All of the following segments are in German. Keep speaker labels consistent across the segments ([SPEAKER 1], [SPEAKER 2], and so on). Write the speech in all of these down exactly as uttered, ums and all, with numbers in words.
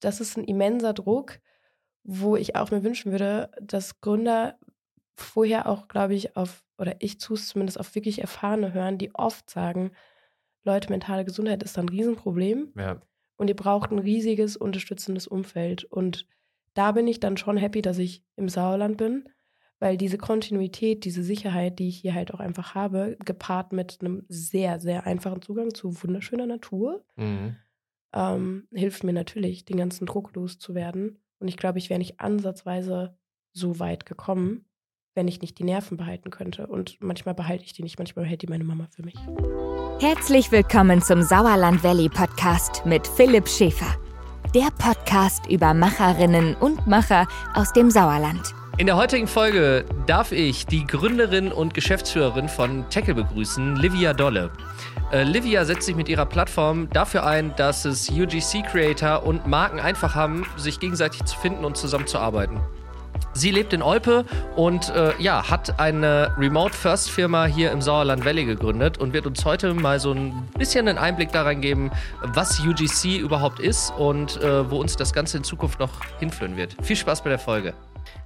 [SPEAKER 1] das ist ein immenser Druck, wo ich auch mir wünschen würde, dass Gründer vorher auch, glaube ich, auf, oder ich tue es zumindest auf wirklich Erfahrene hören, die oft sagen, Leute, mentale Gesundheit ist ein Riesenproblem
[SPEAKER 2] Ja.
[SPEAKER 1] und ihr braucht ein riesiges, unterstützendes Umfeld. Und da bin ich dann schon happy, dass ich im Sauerland bin, weil diese Kontinuität, diese Sicherheit, die ich hier halt auch einfach habe, gepaart mit einem sehr, sehr einfachen Zugang zu wunderschöner Natur,
[SPEAKER 2] Mhm.
[SPEAKER 1] ähm, hilft mir natürlich, den ganzen Druck loszuwerden. Und ich glaube, ich wäre nicht ansatzweise so weit gekommen, wenn ich nicht die Nerven behalten könnte. Und manchmal behalte ich die nicht, manchmal behält die meine Mama für mich.
[SPEAKER 3] Herzlich willkommen zum Sauerland Valley Podcast mit Philipp Schäfer. Der Podcast über Macherinnen und Macher aus dem Sauerland.
[SPEAKER 2] In der heutigen Folge darf ich die Gründerin und Geschäftsführerin von Tackle begrüßen, Livia Dolle. Äh, Livia setzt sich mit ihrer Plattform dafür ein, dass es U G C-Creator und Marken einfach haben, sich gegenseitig zu finden und zusammenzuarbeiten. Sie lebt in Olpe und äh, ja, hat eine Remote-First-Firma hier im Sauerland Valley gegründet und wird uns heute mal so ein bisschen einen Einblick daran geben, was U G C überhaupt ist und äh, wo uns das Ganze in Zukunft noch hinführen wird. Viel Spaß bei der Folge.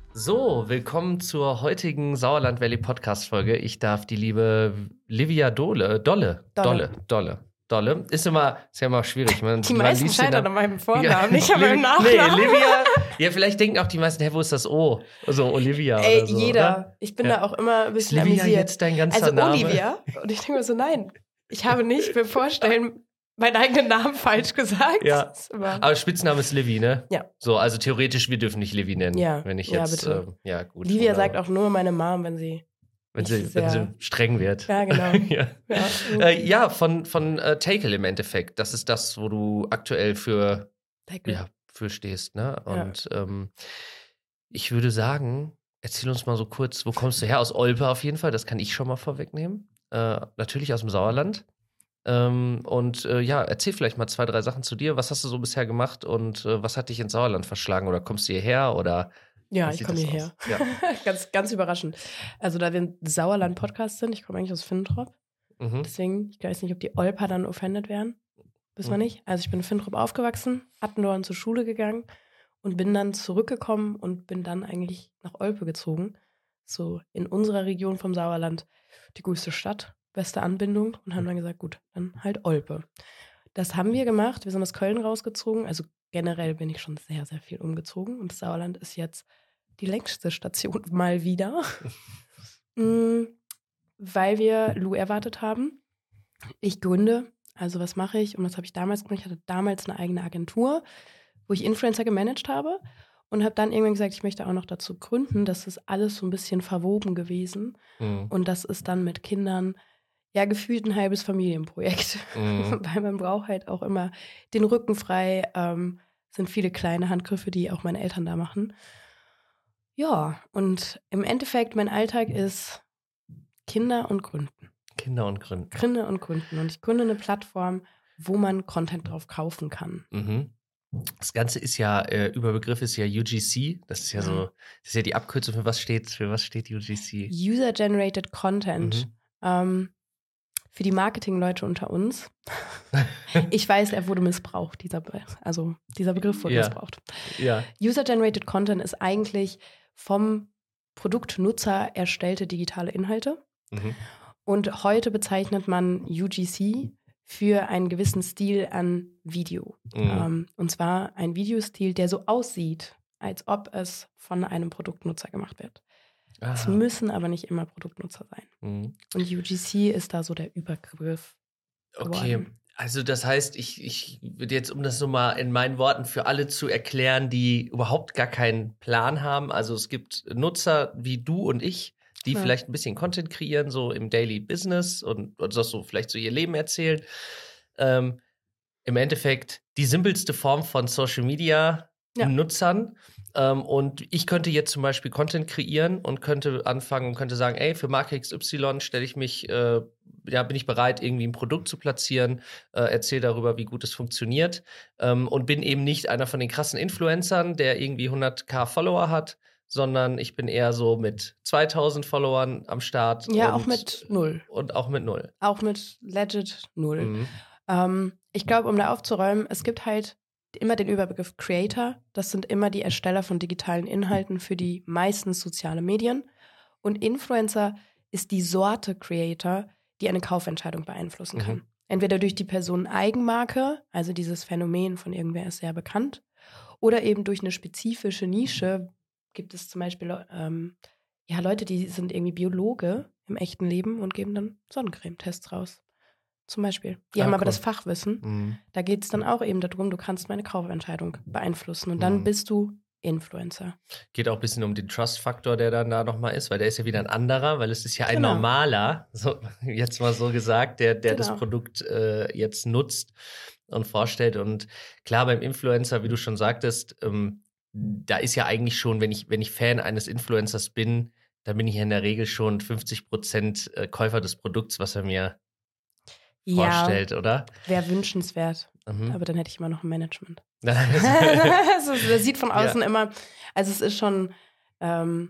[SPEAKER 2] So, willkommen zur heutigen Sauerland Valley Podcast-Folge. Ich darf die liebe Livia Dolle, Dolle, Dolle, Dolle, Dolle. Ist immer, ist ja immer schwierig. Man,
[SPEAKER 1] Die
[SPEAKER 2] man
[SPEAKER 1] meisten
[SPEAKER 2] liest
[SPEAKER 1] scheitern
[SPEAKER 2] den
[SPEAKER 1] an meinem Vornamen,
[SPEAKER 2] Ja,
[SPEAKER 1] nicht an meinem
[SPEAKER 2] Liv-
[SPEAKER 1] Nachnamen.
[SPEAKER 2] Nee, Livia, ja, vielleicht denken auch die meisten, hä, wo ist das O? So, Olivia
[SPEAKER 1] Ey,
[SPEAKER 2] oder so,
[SPEAKER 1] jeder.
[SPEAKER 2] oder?
[SPEAKER 1] Ich bin
[SPEAKER 2] Ja.
[SPEAKER 1] da auch immer ein
[SPEAKER 2] Ist
[SPEAKER 1] bisschen
[SPEAKER 2] Livia
[SPEAKER 1] amüsiert.
[SPEAKER 2] jetzt dein ganzer
[SPEAKER 1] also
[SPEAKER 2] Name?
[SPEAKER 1] Olivia. Und ich denke mir so, nein, ich habe nicht beim Vorstellen meinen eigenen Namen falsch gesagt.
[SPEAKER 2] Ja.
[SPEAKER 1] Das ist immer-
[SPEAKER 2] Aber Spitzname ist Livy, ne?
[SPEAKER 1] Ja.
[SPEAKER 2] So, also theoretisch, wir dürfen nicht Livy nennen.
[SPEAKER 1] Ja.
[SPEAKER 2] Wenn ich
[SPEAKER 1] Ja,
[SPEAKER 2] jetzt,
[SPEAKER 1] bitte.
[SPEAKER 2] ähm, ja, gut.
[SPEAKER 1] Livia
[SPEAKER 2] wunderbar.
[SPEAKER 1] sagt auch nur meine Mom, wenn sie
[SPEAKER 2] Wenn
[SPEAKER 1] nicht
[SPEAKER 2] sie,
[SPEAKER 1] sehr-
[SPEAKER 2] wenn sie streng wird.
[SPEAKER 1] Ja, genau.
[SPEAKER 2] ja.
[SPEAKER 1] Ja.
[SPEAKER 2] Äh, ja, von, von äh, Tackle im Endeffekt. Das ist das, wo du aktuell für,
[SPEAKER 1] Tackle.
[SPEAKER 2] ja, für stehst, ne?
[SPEAKER 1] Ja.
[SPEAKER 2] Und ähm, ich würde sagen, erzähl uns mal so kurz, wo kommst du her? Aus Olpe auf jeden Fall, das kann ich schon mal vorwegnehmen. Äh, natürlich aus dem Sauerland. Ähm, und äh, ja, erzähl vielleicht mal zwei, drei Sachen zu dir. Was hast du so bisher gemacht und äh, was hat dich ins Sauerland verschlagen? Oder kommst du hierher? Oder
[SPEAKER 1] Ja,
[SPEAKER 2] wie
[SPEAKER 1] ich
[SPEAKER 2] sieht
[SPEAKER 1] komme
[SPEAKER 2] das
[SPEAKER 1] hierher.
[SPEAKER 2] aus? Ja.
[SPEAKER 1] ganz, ganz überraschend. Also, da wir ein Sauerland-Podcast sind, ich komme eigentlich aus Finntrop.
[SPEAKER 2] Mhm.
[SPEAKER 1] Deswegen, ich weiß nicht, ob die Olper dann offended werden. Wissen wir
[SPEAKER 2] Mhm.
[SPEAKER 1] nicht. Also, ich bin in Finntrop aufgewachsen, Attendorn zur Schule gegangen und bin dann zurückgekommen und bin dann eigentlich nach Olpe gezogen. So in unserer Region vom Sauerland die größte Stadt, beste Anbindung und haben dann gesagt, gut, dann halt Olpe. Das haben wir gemacht. Wir sind aus Köln rausgezogen. Also generell bin ich schon sehr, sehr viel umgezogen. Und das Sauerland ist jetzt die längste Station mal wieder. mm, weil wir Lou erwartet haben. Ich gründe. Also was mache ich? Und das habe ich damals gemacht. Ich hatte damals eine eigene Agentur, wo ich Influencer gemanagt habe. Und habe dann irgendwann gesagt, ich möchte auch noch dazu gründen. Das ist alles so ein bisschen verwoben gewesen.
[SPEAKER 2] Mhm.
[SPEAKER 1] Und das ist dann mit Kindern ja gefühlt ein halbes Familienprojekt.
[SPEAKER 2] Mhm.
[SPEAKER 1] Weil man braucht halt auch immer den Rücken frei. Ähm, sind viele kleine Handgriffe, die auch meine Eltern da machen. Ja, und im Endeffekt, mein Alltag ist Kinder und Gründen.
[SPEAKER 2] Kinder und Gründen.
[SPEAKER 1] Gründe und Gründen. Und ich gründe eine Plattform, wo man Content drauf kaufen kann.
[SPEAKER 2] Mhm. Das Ganze ist ja, äh, Überbegriff ist ja U G C. Das ist ja so, das ist ja die Abkürzung für was steht, für was steht U G C?
[SPEAKER 1] User-Generated Content.
[SPEAKER 2] Mhm.
[SPEAKER 1] Ähm, für die Marketingleute unter uns. Ich weiß, er wurde missbraucht, dieser, Be- also dieser Begriff wurde
[SPEAKER 2] Ja.
[SPEAKER 1] missbraucht.
[SPEAKER 2] Ja.
[SPEAKER 1] User-Generated Content ist eigentlich vom Produktnutzer erstellte digitale Inhalte.
[SPEAKER 2] Mhm.
[SPEAKER 1] Und heute bezeichnet man U G C für einen gewissen Stil an Video.
[SPEAKER 2] Mhm.
[SPEAKER 1] Ähm, und zwar ein Videostil, der so aussieht, als ob es von einem Produktnutzer gemacht wird. Es
[SPEAKER 2] Aha.
[SPEAKER 1] müssen aber nicht immer Produktnutzer sein.
[SPEAKER 2] Mhm.
[SPEAKER 1] Und U G C ist da so der Überbegriff.
[SPEAKER 2] Okay,
[SPEAKER 1] geworden.
[SPEAKER 2] also das heißt, ich, ich würde jetzt, um das so mal in meinen Worten für alle zu erklären, die überhaupt gar keinen Plan haben, also es gibt Nutzer wie du und ich, die
[SPEAKER 1] Ja.
[SPEAKER 2] vielleicht ein bisschen Content kreieren, so im Daily Business und, und so vielleicht so ihr Leben erzählen. Ähm, Im Endeffekt die simpelste Form von Social Media
[SPEAKER 1] Ja.
[SPEAKER 2] Nutzern. Ähm, und ich könnte jetzt zum Beispiel Content kreieren und könnte anfangen und könnte sagen, ey, für Marke X Y stelle ich mich, äh, ja, bin ich bereit, irgendwie ein Produkt zu platzieren, äh, erzähle darüber, wie gut es funktioniert, ähm, und bin eben nicht einer von den krassen Influencern, der irgendwie hunderttausend Follower hat, sondern ich bin eher so mit zweitausend Followern am Start.
[SPEAKER 1] Ja,
[SPEAKER 2] und,
[SPEAKER 1] auch mit null.
[SPEAKER 2] Und auch mit null.
[SPEAKER 1] Auch mit legit null.
[SPEAKER 2] Mhm.
[SPEAKER 1] Ähm, ich glaube, um da aufzuräumen, es gibt halt immer den Überbegriff Creator. Das sind immer die Ersteller von digitalen Inhalten für die meistens soziale Medien. Und Influencer ist die Sorte Creator, die eine Kaufentscheidung beeinflussen kann. Mhm. Entweder durch die Personen-Eigenmarke, also dieses Phänomen von irgendwer ist sehr bekannt, oder eben durch eine spezifische Nische. Gibt es zum Beispiel ähm, ja, Leute, die sind irgendwie Biologe im echten Leben und geben dann Sonnencremetests raus. Zum Beispiel. Die ah, haben aber cool. das Fachwissen. Mhm. Da geht es dann auch eben darum, du kannst meine Kaufentscheidung beeinflussen. Und dann mhm. bist du Influencer.
[SPEAKER 2] Geht auch ein bisschen um den Trust-Faktor, der dann da nochmal ist, weil der ist ja wieder ein anderer, weil es ist ja ein genau. normaler, so, jetzt mal so gesagt, der, der genau. das Produkt äh, jetzt nutzt und vorstellt. Und klar, beim Influencer, wie du schon sagtest, ähm, da ist ja eigentlich schon, wenn ich, wenn ich Fan eines Influencers bin, dann bin ich ja in der Regel schon fünfzig Prozent Käufer des Produkts, was er mir vorstellt, ja, oder?
[SPEAKER 1] Wäre wünschenswert. Mhm. Aber dann hätte ich immer noch ein Management. also, das sieht von außen ja. immer, also es ist schon, ähm,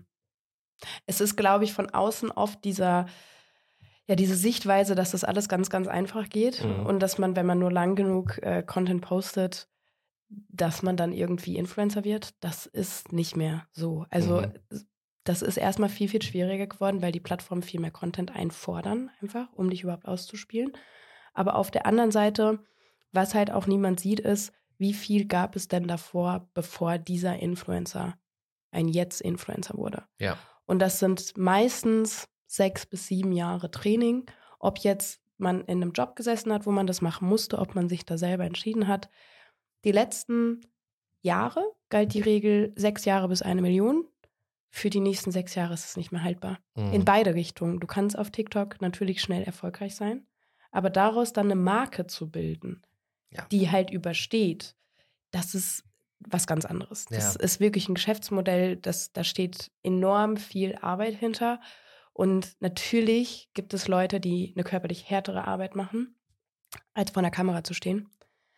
[SPEAKER 1] es ist, glaube ich, von außen oft dieser, ja, diese Sichtweise, dass das alles ganz, ganz einfach geht mhm. und dass man, wenn man nur lang genug äh, Content postet, dass man dann irgendwie Influencer wird. Das ist nicht mehr so. Also mhm. das ist erstmal viel, viel schwieriger geworden, weil die Plattformen viel mehr Content einfordern, einfach, um dich überhaupt auszuspielen. Aber auf der anderen Seite, was halt auch niemand sieht, ist, wie viel gab es denn davor, bevor dieser Influencer ein Jetzt-Influencer wurde.
[SPEAKER 2] Ja.
[SPEAKER 1] Und das sind meistens sechs bis sieben Jahre Training. Ob jetzt man in einem Job gesessen hat, wo man das machen musste, ob man sich da selber entschieden hat. Die letzten Jahre galt die Regel sechs Jahre bis eine Million. Für die nächsten sechs Jahre ist es nicht mehr haltbar. Mhm. In beide Richtungen. Du kannst auf TikTok natürlich schnell erfolgreich sein, aber daraus dann eine Marke zu bilden, ja. die halt übersteht, das ist was ganz anderes. Das ja. ist wirklich ein Geschäftsmodell, das, da steht enorm viel Arbeit hinter. Und natürlich gibt es Leute, die eine körperlich härtere Arbeit machen, als vor der Kamera zu stehen.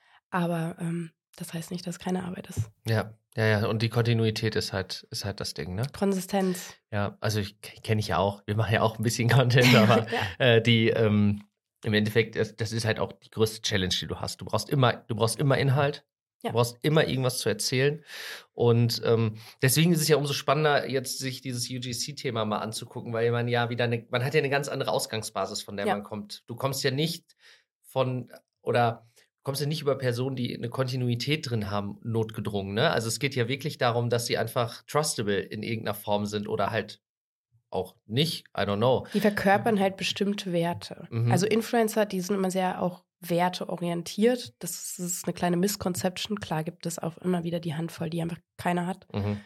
[SPEAKER 1] Aber ähm, das heißt nicht, dass es keine Arbeit ist.
[SPEAKER 2] Ja, ja, ja. Und die Kontinuität ist halt, ist halt das Ding, ne?
[SPEAKER 1] Konsistenz.
[SPEAKER 2] Ja, also ich kenne ich ja auch. Wir machen ja auch ein bisschen Content, aber ja. äh, die ähm, im Endeffekt, das, das ist halt auch die größte Challenge, die du hast. Du brauchst immer, du brauchst immer Inhalt. Ja. Du brauchst immer irgendwas zu erzählen. Und ähm, deswegen ist es ja umso spannender, jetzt sich dieses U G C-Thema mal anzugucken, weil man ja wieder eine, man hat ja eine ganz andere Ausgangsbasis, von der ja. man kommt. Du kommst ja nicht von, oder kommst ja nicht über Personen, die eine Kontinuität drin haben, notgedrungen. Ne? Also es geht ja wirklich darum, dass sie einfach trustable in irgendeiner Form sind oder halt auch nicht, I don't know.
[SPEAKER 1] Die verkörpern halt bestimmte Werte. Mhm. Also Influencer, die sind immer sehr auch werteorientiert. Das ist eine kleine Misconception. Klar gibt es auch immer wieder die Handvoll, die einfach keiner hat. Mhm.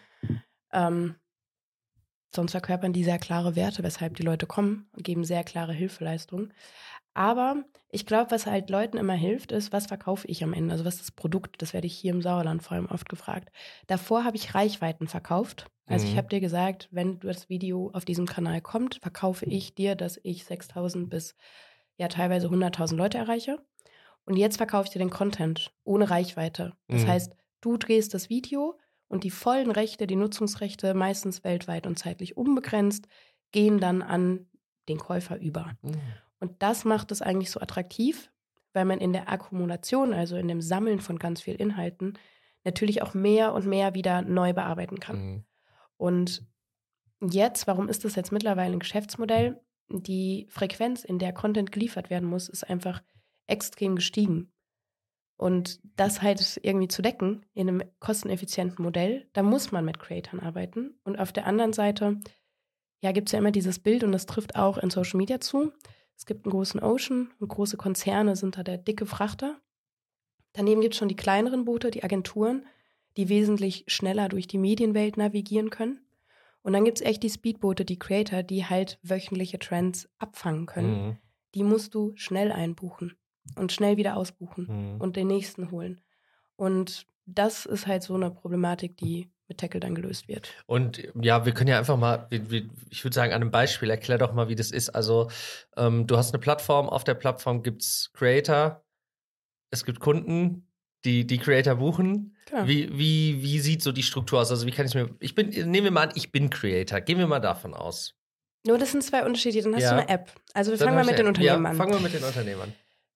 [SPEAKER 1] Ähm, sonst verkörpern die sehr klare Werte, weshalb die Leute kommen und geben sehr klare Hilfeleistungen. Aber ich glaube, was halt Leuten immer hilft, ist, was verkaufe ich am Ende? Also was ist das Produkt? Das werde ich hier im Sauerland vor allem oft gefragt. Davor habe ich Reichweiten verkauft. Also mhm. ich habe dir gesagt, wenn das Video auf diesem Kanal kommt, verkaufe ich dir, dass ich sechstausend bis ja teilweise hunderttausend Leute erreiche. Und jetzt verkaufe ich dir den Content ohne Reichweite. Das mhm. heißt, du drehst das Video und die vollen Rechte, die Nutzungsrechte, meistens weltweit und zeitlich unbegrenzt, gehen dann an den Käufer über. Mhm. Und das macht es eigentlich so attraktiv, weil man in der Akkumulation, also in dem Sammeln von ganz vielen Inhalten, natürlich auch mehr und mehr wieder neu bearbeiten kann. Mhm. Und jetzt, warum ist das jetzt mittlerweile ein Geschäftsmodell? Die Frequenz, in der Content geliefert werden muss, ist einfach extrem gestiegen. Und das halt irgendwie zu decken in einem kosteneffizienten Modell, da muss man mit Creatoren arbeiten. Und auf der anderen Seite, ja, gibt es ja immer dieses Bild und das trifft auch in Social Media zu. Es gibt einen großen Ocean und große Konzerne sind da der dicke Frachter. Daneben gibt es schon die kleineren Boote, die Agenturen, die wesentlich schneller durch die Medienwelt navigieren können. Und dann gibt es echt die Speedboote, die Creator, die halt wöchentliche Trends abfangen können. Mhm. Die musst du schnell einbuchen und schnell wieder ausbuchen mhm. und den nächsten holen. Und das ist halt so eine Problematik, die mit Tackle dann gelöst wird.
[SPEAKER 2] Und ja, wir können ja einfach mal, ich würde sagen, an einem Beispiel, erklär doch mal, wie das ist. Also ähm, du hast eine Plattform, auf der Plattform gibt es Creator, es gibt Kunden, die die Creator buchen. Klar. Wie, wie, wie sieht so die Struktur aus? Also wie kann ich mir, ich bin, nehmen wir mal an, ich bin Creator, gehen wir mal davon aus.
[SPEAKER 1] Nur das sind zwei Unterschiede, dann hast ja. du eine App. Also wir fangen mal mit den Unternehmen
[SPEAKER 2] ja,
[SPEAKER 1] an.
[SPEAKER 2] fangen wir mit den Unternehmen an.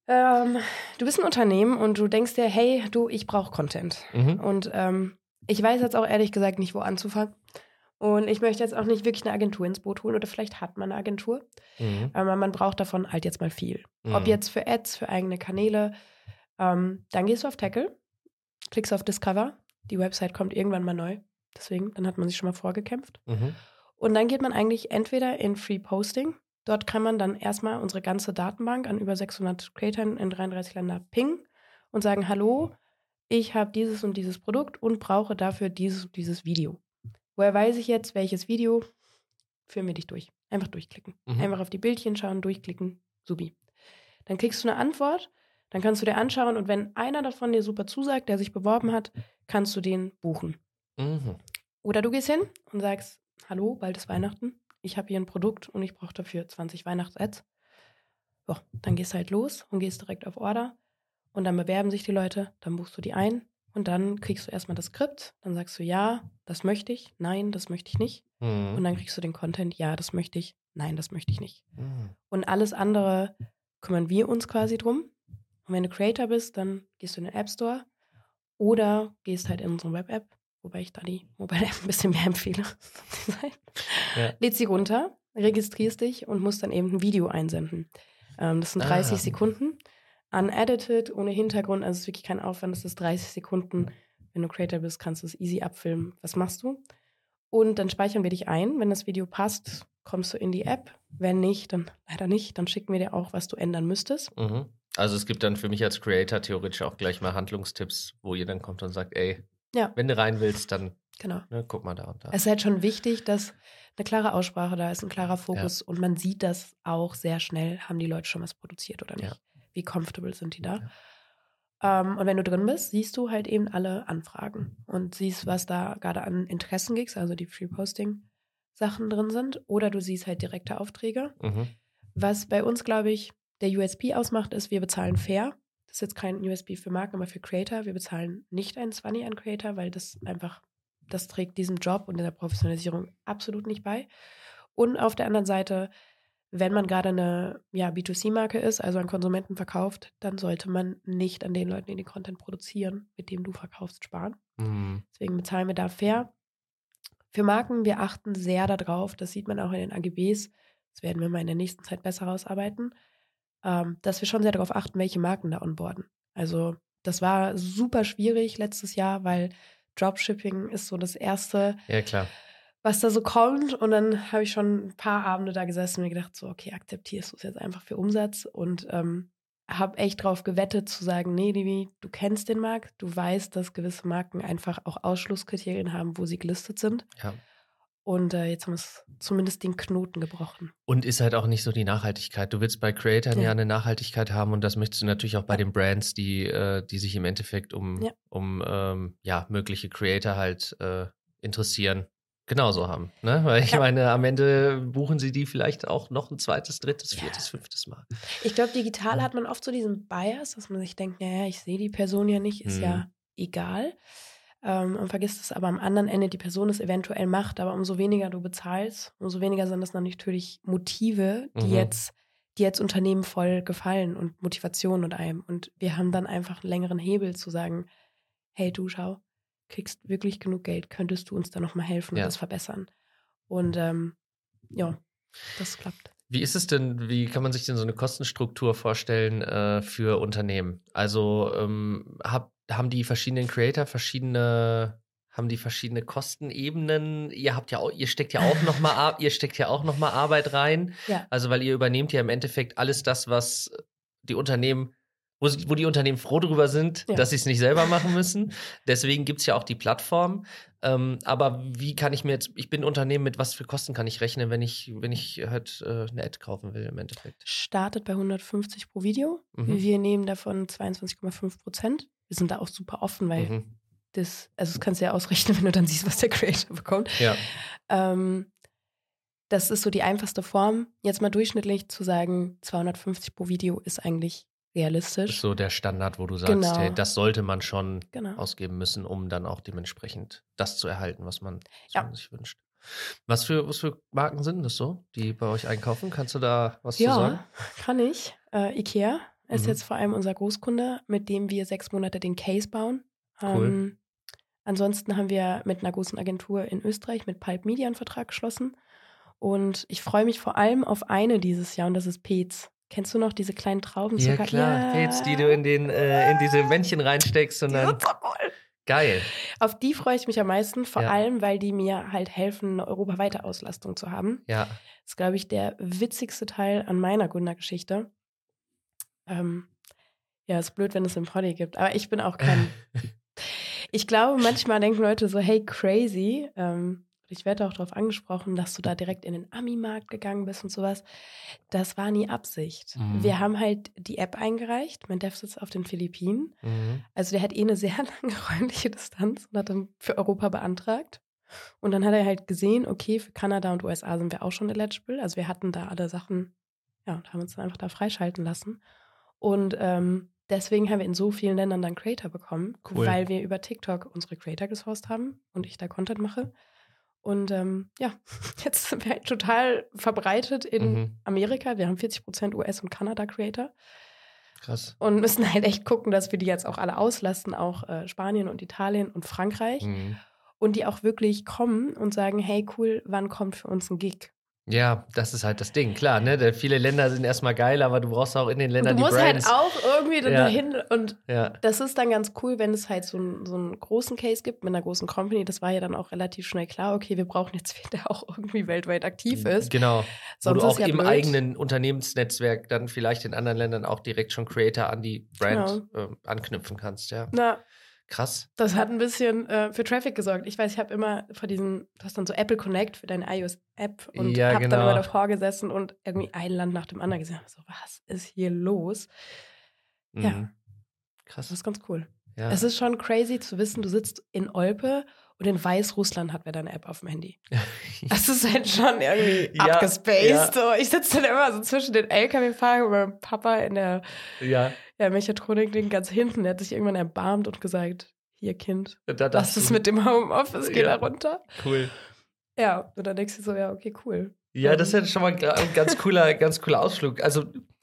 [SPEAKER 1] Ähm, du bist ein Unternehmen und du denkst dir, hey, du, ich brauche Content.
[SPEAKER 2] Mhm.
[SPEAKER 1] Und ähm, ich weiß jetzt auch ehrlich gesagt nicht, wo anzufangen. Und ich möchte jetzt auch nicht wirklich eine Agentur ins Boot holen oder vielleicht hat man eine Agentur.
[SPEAKER 2] Mhm.
[SPEAKER 1] Aber man braucht davon halt jetzt mal viel.
[SPEAKER 2] Mhm.
[SPEAKER 1] Ob jetzt für Ads, für eigene Kanäle. Ähm, dann gehst du auf Tackle, klickst auf Discover. Die Website kommt irgendwann mal neu. Deswegen, dann hat man sich schon mal vorgekämpft.
[SPEAKER 2] Mhm.
[SPEAKER 1] Und dann geht man eigentlich entweder in Free Posting. Dort kann man dann erstmal unsere ganze Datenbank an über sechshundert Creatoren in dreiunddreißig Ländern pingen und sagen, hallo, ich habe dieses und dieses Produkt und brauche dafür dieses und dieses Video. Woher weiß ich jetzt, welches Video? Führen wir dich durch. Einfach durchklicken.
[SPEAKER 2] Mhm.
[SPEAKER 1] Einfach auf die Bildchen schauen, durchklicken, subi. Dann kriegst du eine Antwort, dann kannst du dir anschauen und wenn einer davon dir super zusagt, der sich beworben hat, kannst du den buchen.
[SPEAKER 2] Mhm.
[SPEAKER 1] Oder du gehst hin und sagst, hallo, bald ist Weihnachten, ich habe hier ein Produkt und ich brauche dafür zwanzig Weihnachts-Ads. So, dann gehst du halt los und gehst direkt auf Order und dann bewerben sich die Leute, dann buchst du die ein und dann kriegst du erstmal das Skript, dann sagst du, ja, das möchte ich, nein, das möchte ich nicht.
[SPEAKER 2] Mhm.
[SPEAKER 1] Und dann kriegst du den Content, ja, das möchte ich, nein, das möchte ich nicht.
[SPEAKER 2] Mhm.
[SPEAKER 1] Und alles andere kümmern wir uns quasi drum. Und wenn du Creator bist, dann gehst du in den App Store oder gehst halt in unsere Web-App, wobei ich da die Mobile-App ein bisschen mehr empfehle.
[SPEAKER 2] Ja.
[SPEAKER 1] Lädst sie runter, registrierst dich und musst dann eben ein Video einsenden. Ähm, das sind dreißig
[SPEAKER 2] Ah.
[SPEAKER 1] Sekunden, unedited, ohne Hintergrund, also es ist wirklich kein Aufwand, das ist dreißig Sekunden. Wenn du Creator bist, kannst du es easy abfilmen. Was machst du? Und dann speichern wir dich ein. Wenn das Video passt, kommst du in die App. Wenn nicht, dann leider nicht. Dann schicken wir dir auch, was du ändern müsstest.
[SPEAKER 2] Mhm. Also es gibt dann für mich als Creator theoretisch auch gleich mal Handlungstipps, wo ihr dann kommt und sagt, ey,
[SPEAKER 1] Ja.
[SPEAKER 2] wenn du rein willst, dann
[SPEAKER 1] Genau.
[SPEAKER 2] ne, guck mal da und da.
[SPEAKER 1] Es ist halt schon wichtig, dass eine klare Aussprache da ist, ein klarer Fokus. Ja. Und man sieht das auch sehr schnell, haben die Leute schon was produziert oder nicht. Ja. Wie comfortable sind die da? Ja. Um, und wenn du drin bist, siehst du halt eben alle Anfragen und siehst, was da gerade an Interessengigs, also die Free-Posting-Sachen drin sind. Oder du siehst halt direkte Aufträge.
[SPEAKER 2] Mhm.
[SPEAKER 1] Was bei uns, glaube ich, der U S P ausmacht, ist, wir bezahlen fair. Das ist jetzt kein U S P für Marken, aber für Creator. Wir bezahlen nicht einen zwanzig an Creator, weil das einfach, das trägt diesem Job und dieser Professionalisierung absolut nicht bei. Und auf der anderen Seite, wenn man gerade eine ja, B zwei C-Marke ist, also an Konsumenten verkauft, dann sollte man nicht an den Leuten, die den Content produzieren, mit dem du verkaufst, sparen.
[SPEAKER 2] Mhm.
[SPEAKER 1] Deswegen bezahlen wir da fair. Für Marken, wir achten sehr darauf, das sieht man auch in den A G Bs, das werden wir mal in der nächsten Zeit besser rausarbeiten, ähm, dass wir schon sehr darauf achten, welche Marken da onboarden. Also das war super schwierig letztes Jahr, weil Dropshipping ist so das erste,
[SPEAKER 2] ja, klar.
[SPEAKER 1] was da so kommt. Und dann habe ich schon ein paar Abende da gesessen und mir gedacht, so, okay, akzeptierst du es jetzt einfach für Umsatz. Und ähm, habe echt drauf gewettet zu sagen, nee, Livi, du kennst den Markt, du weißt, dass gewisse Marken einfach auch Ausschlusskriterien haben, wo sie gelistet sind.
[SPEAKER 2] Ja.
[SPEAKER 1] Und äh, jetzt haben wir es zumindest den Knoten gebrochen.
[SPEAKER 2] Und ist halt auch nicht so die Nachhaltigkeit. Du willst bei Creatoren ja, ja eine Nachhaltigkeit haben und das möchtest du natürlich auch bei ja. den Brands, die, äh, die sich im Endeffekt um, ja. um ähm, ja, mögliche Creator halt äh, interessieren, genauso haben. Ne? Weil ich ja. meine, am Ende buchen sie die vielleicht auch noch ein zweites, drittes, viertes, ja. fünftes Mal.
[SPEAKER 1] Ich glaube, digital hat man oft so diesen Bias, dass man sich denkt, naja, ich sehe die Person ja nicht, ist hm. ja egal. Ähm, und vergisst es aber am anderen Ende, die Person es eventuell macht, aber umso weniger du bezahlst, umso weniger sind das dann natürlich Motive, die mhm. jetzt, die jetzt Unternehmen voll gefallen und Motivation und allem. Und wir haben dann einfach einen längeren Hebel zu sagen, hey du, schau, kriegst wirklich genug Geld, könntest du uns da nochmal helfen
[SPEAKER 2] ja.
[SPEAKER 1] und das verbessern. Und ähm, ja, das klappt.
[SPEAKER 2] Wie ist es denn, wie kann man sich denn so eine Kostenstruktur vorstellen äh, für Unternehmen? Also ähm, hab, haben die verschiedenen Creator verschiedene, haben die verschiedene Kostenebenen? Ihr habt ja auch, ihr steckt ja auch noch mal, ihr steckt ja auch noch mal Arbeit rein.
[SPEAKER 1] Ja.
[SPEAKER 2] Also weil ihr übernehmt ja im Endeffekt alles das, was die Unternehmen Wo, wo die Unternehmen froh darüber sind, ja. dass sie es nicht selber machen müssen. Deswegen gibt es ja auch die Plattform. Ähm, aber wie kann ich mir jetzt, ich bin ein Unternehmen, mit was für Kosten kann ich rechnen, wenn ich, wenn ich halt äh, eine Ad kaufen will im Endeffekt?
[SPEAKER 1] Startet bei hundertfünfzig pro Video. Mhm. Wir nehmen davon zweiundzwanzig Komma fünf Prozent. Wir sind da auch super offen, weil mhm. das, also das kannst du ja ausrechnen, wenn du dann siehst, was der Creator bekommt.
[SPEAKER 2] Ja.
[SPEAKER 1] Ähm, das ist so die einfachste Form. Jetzt mal durchschnittlich zu sagen, zweihundertfünfzig pro Video ist eigentlich realistisch.
[SPEAKER 2] Das ist so der Standard, wo du sagst,
[SPEAKER 1] genau.
[SPEAKER 2] hey, das sollte man schon
[SPEAKER 1] genau.
[SPEAKER 2] ausgeben müssen, um dann auch dementsprechend das zu erhalten, was man, was
[SPEAKER 1] ja.
[SPEAKER 2] man sich wünscht. Was für, was für Marken sind das so, die bei euch einkaufen? Kannst du da was
[SPEAKER 1] ja,
[SPEAKER 2] zu sagen?
[SPEAKER 1] Ja, kann ich. Äh, Ikea ist
[SPEAKER 2] Mhm.
[SPEAKER 1] jetzt vor allem unser Großkunde, mit dem wir sechs Monate den Case bauen.
[SPEAKER 2] Cool.
[SPEAKER 1] Ähm, ansonsten haben wir mit einer großen Agentur in Österreich, mit Pulp Media, einen Vertrag geschlossen. Und ich freue mich vor allem auf eine dieses Jahr und das ist Peetz. Kennst du noch diese kleinen Trauben?
[SPEAKER 2] Ja,
[SPEAKER 1] Zucker-
[SPEAKER 2] klar. Pilz, die du in, den, äh, in diese Männchen reinsteckst und
[SPEAKER 1] Die
[SPEAKER 2] dann.
[SPEAKER 1] sind so cool.
[SPEAKER 2] Geil.
[SPEAKER 1] Auf die freue ich mich am meisten, vor
[SPEAKER 2] Ja.
[SPEAKER 1] allem, weil die mir halt helfen, eine europaweite Auslastung zu haben.
[SPEAKER 2] Ja.
[SPEAKER 1] Das ist, glaube ich, der witzigste Teil an meiner Gründergeschichte. Ähm, ja, ist blöd, wenn es einen Poddy gibt, aber ich bin auch kein. Ich glaube, manchmal denken Leute so, hey, crazy. Ähm, ich werde auch darauf angesprochen, dass du da direkt in den Ami-Markt gegangen bist und sowas. Das war nie Absicht.
[SPEAKER 2] Mhm.
[SPEAKER 1] Wir haben halt die App eingereicht. Mein Dev sitzt auf den Philippinen.
[SPEAKER 2] Mhm.
[SPEAKER 1] Also der hat eh eine sehr lange räumliche Distanz und hat dann für Europa beantragt. Und dann hat er halt gesehen, okay, für Kanada und U S A sind wir auch schon eligible. Also wir hatten da alle Sachen, ja, und haben uns dann einfach da freischalten lassen. Und ähm, deswegen haben wir in so vielen Ländern dann Creator bekommen,
[SPEAKER 2] Cool.
[SPEAKER 1] weil wir über TikTok unsere Creator gesourced haben und ich da Content mache. Und ähm, ja, jetzt sind wir halt total verbreitet in
[SPEAKER 2] Mhm.
[SPEAKER 1] Amerika. Wir haben vierzig Prozent U S- und Kanada-Creator
[SPEAKER 2] Krass.
[SPEAKER 1] und müssen halt echt gucken, dass wir die jetzt auch alle auslasten, auch äh, Spanien und Italien und Frankreich.
[SPEAKER 2] Mhm.
[SPEAKER 1] Und die auch wirklich kommen und sagen, hey, cool, wann kommt für uns ein Gig?
[SPEAKER 2] Ja, das ist halt das Ding. Klar, ne? Denn viele Länder sind erstmal geil, aber du brauchst auch in den
[SPEAKER 1] Und
[SPEAKER 2] Ländern
[SPEAKER 1] du
[SPEAKER 2] die
[SPEAKER 1] musst
[SPEAKER 2] Brands.
[SPEAKER 1] halt auch irgendwie dann
[SPEAKER 2] Ja.
[SPEAKER 1] dahin und
[SPEAKER 2] Ja.
[SPEAKER 1] das ist dann ganz cool, wenn es halt so, ein, so einen großen Case gibt mit einer großen Company. Das war ja dann auch relativ schnell klar, okay, wir brauchen jetzt wen, der auch irgendwie weltweit aktiv ist.
[SPEAKER 2] Genau. Wo
[SPEAKER 1] Sonst
[SPEAKER 2] du auch
[SPEAKER 1] ist ja
[SPEAKER 2] im
[SPEAKER 1] blöd.
[SPEAKER 2] eigenen Unternehmensnetzwerk dann vielleicht in anderen Ländern auch direkt schon Creator an die Brand
[SPEAKER 1] Genau.
[SPEAKER 2] äh, anknüpfen kannst. Ja,
[SPEAKER 1] Na,
[SPEAKER 2] krass.
[SPEAKER 1] das hat ein bisschen äh, für Traffic gesorgt. Ich weiß, ich habe immer vor diesen, du hast dann so Apple Connect für deine iOS-App und
[SPEAKER 2] Ja,
[SPEAKER 1] habe
[SPEAKER 2] genau.
[SPEAKER 1] dann immer davor gesessen und irgendwie ein Land nach dem anderen gesehen. So, was ist hier los? Ja.
[SPEAKER 2] Mhm.
[SPEAKER 1] Das
[SPEAKER 2] Krass.
[SPEAKER 1] ist ganz cool.
[SPEAKER 2] Ja.
[SPEAKER 1] Es ist schon crazy zu wissen, du sitzt in Olpe und in Weißrussland hat wer deine App auf dem Handy. Das ist halt schon irgendwie
[SPEAKER 2] Ja,
[SPEAKER 1] abgespaced.
[SPEAKER 2] ja.
[SPEAKER 1] So. Ich sitze dann immer so zwischen den L K W-Fahrern und meinem Papa in der
[SPEAKER 2] ja.
[SPEAKER 1] ja, Mechatronik-Ding ganz hinten. Der hat sich irgendwann erbarmt und gesagt, hier Kind,
[SPEAKER 2] Da
[SPEAKER 1] was
[SPEAKER 2] darfst
[SPEAKER 1] ist
[SPEAKER 2] du-
[SPEAKER 1] mit dem Homeoffice? Geh
[SPEAKER 2] Ja.
[SPEAKER 1] da runter.
[SPEAKER 2] Cool.
[SPEAKER 1] Ja, und dann denkst du so, ja, okay, cool.
[SPEAKER 2] Ja, das ist ja schon mal ein ganz cooler, ganz cooler Ausflug. Also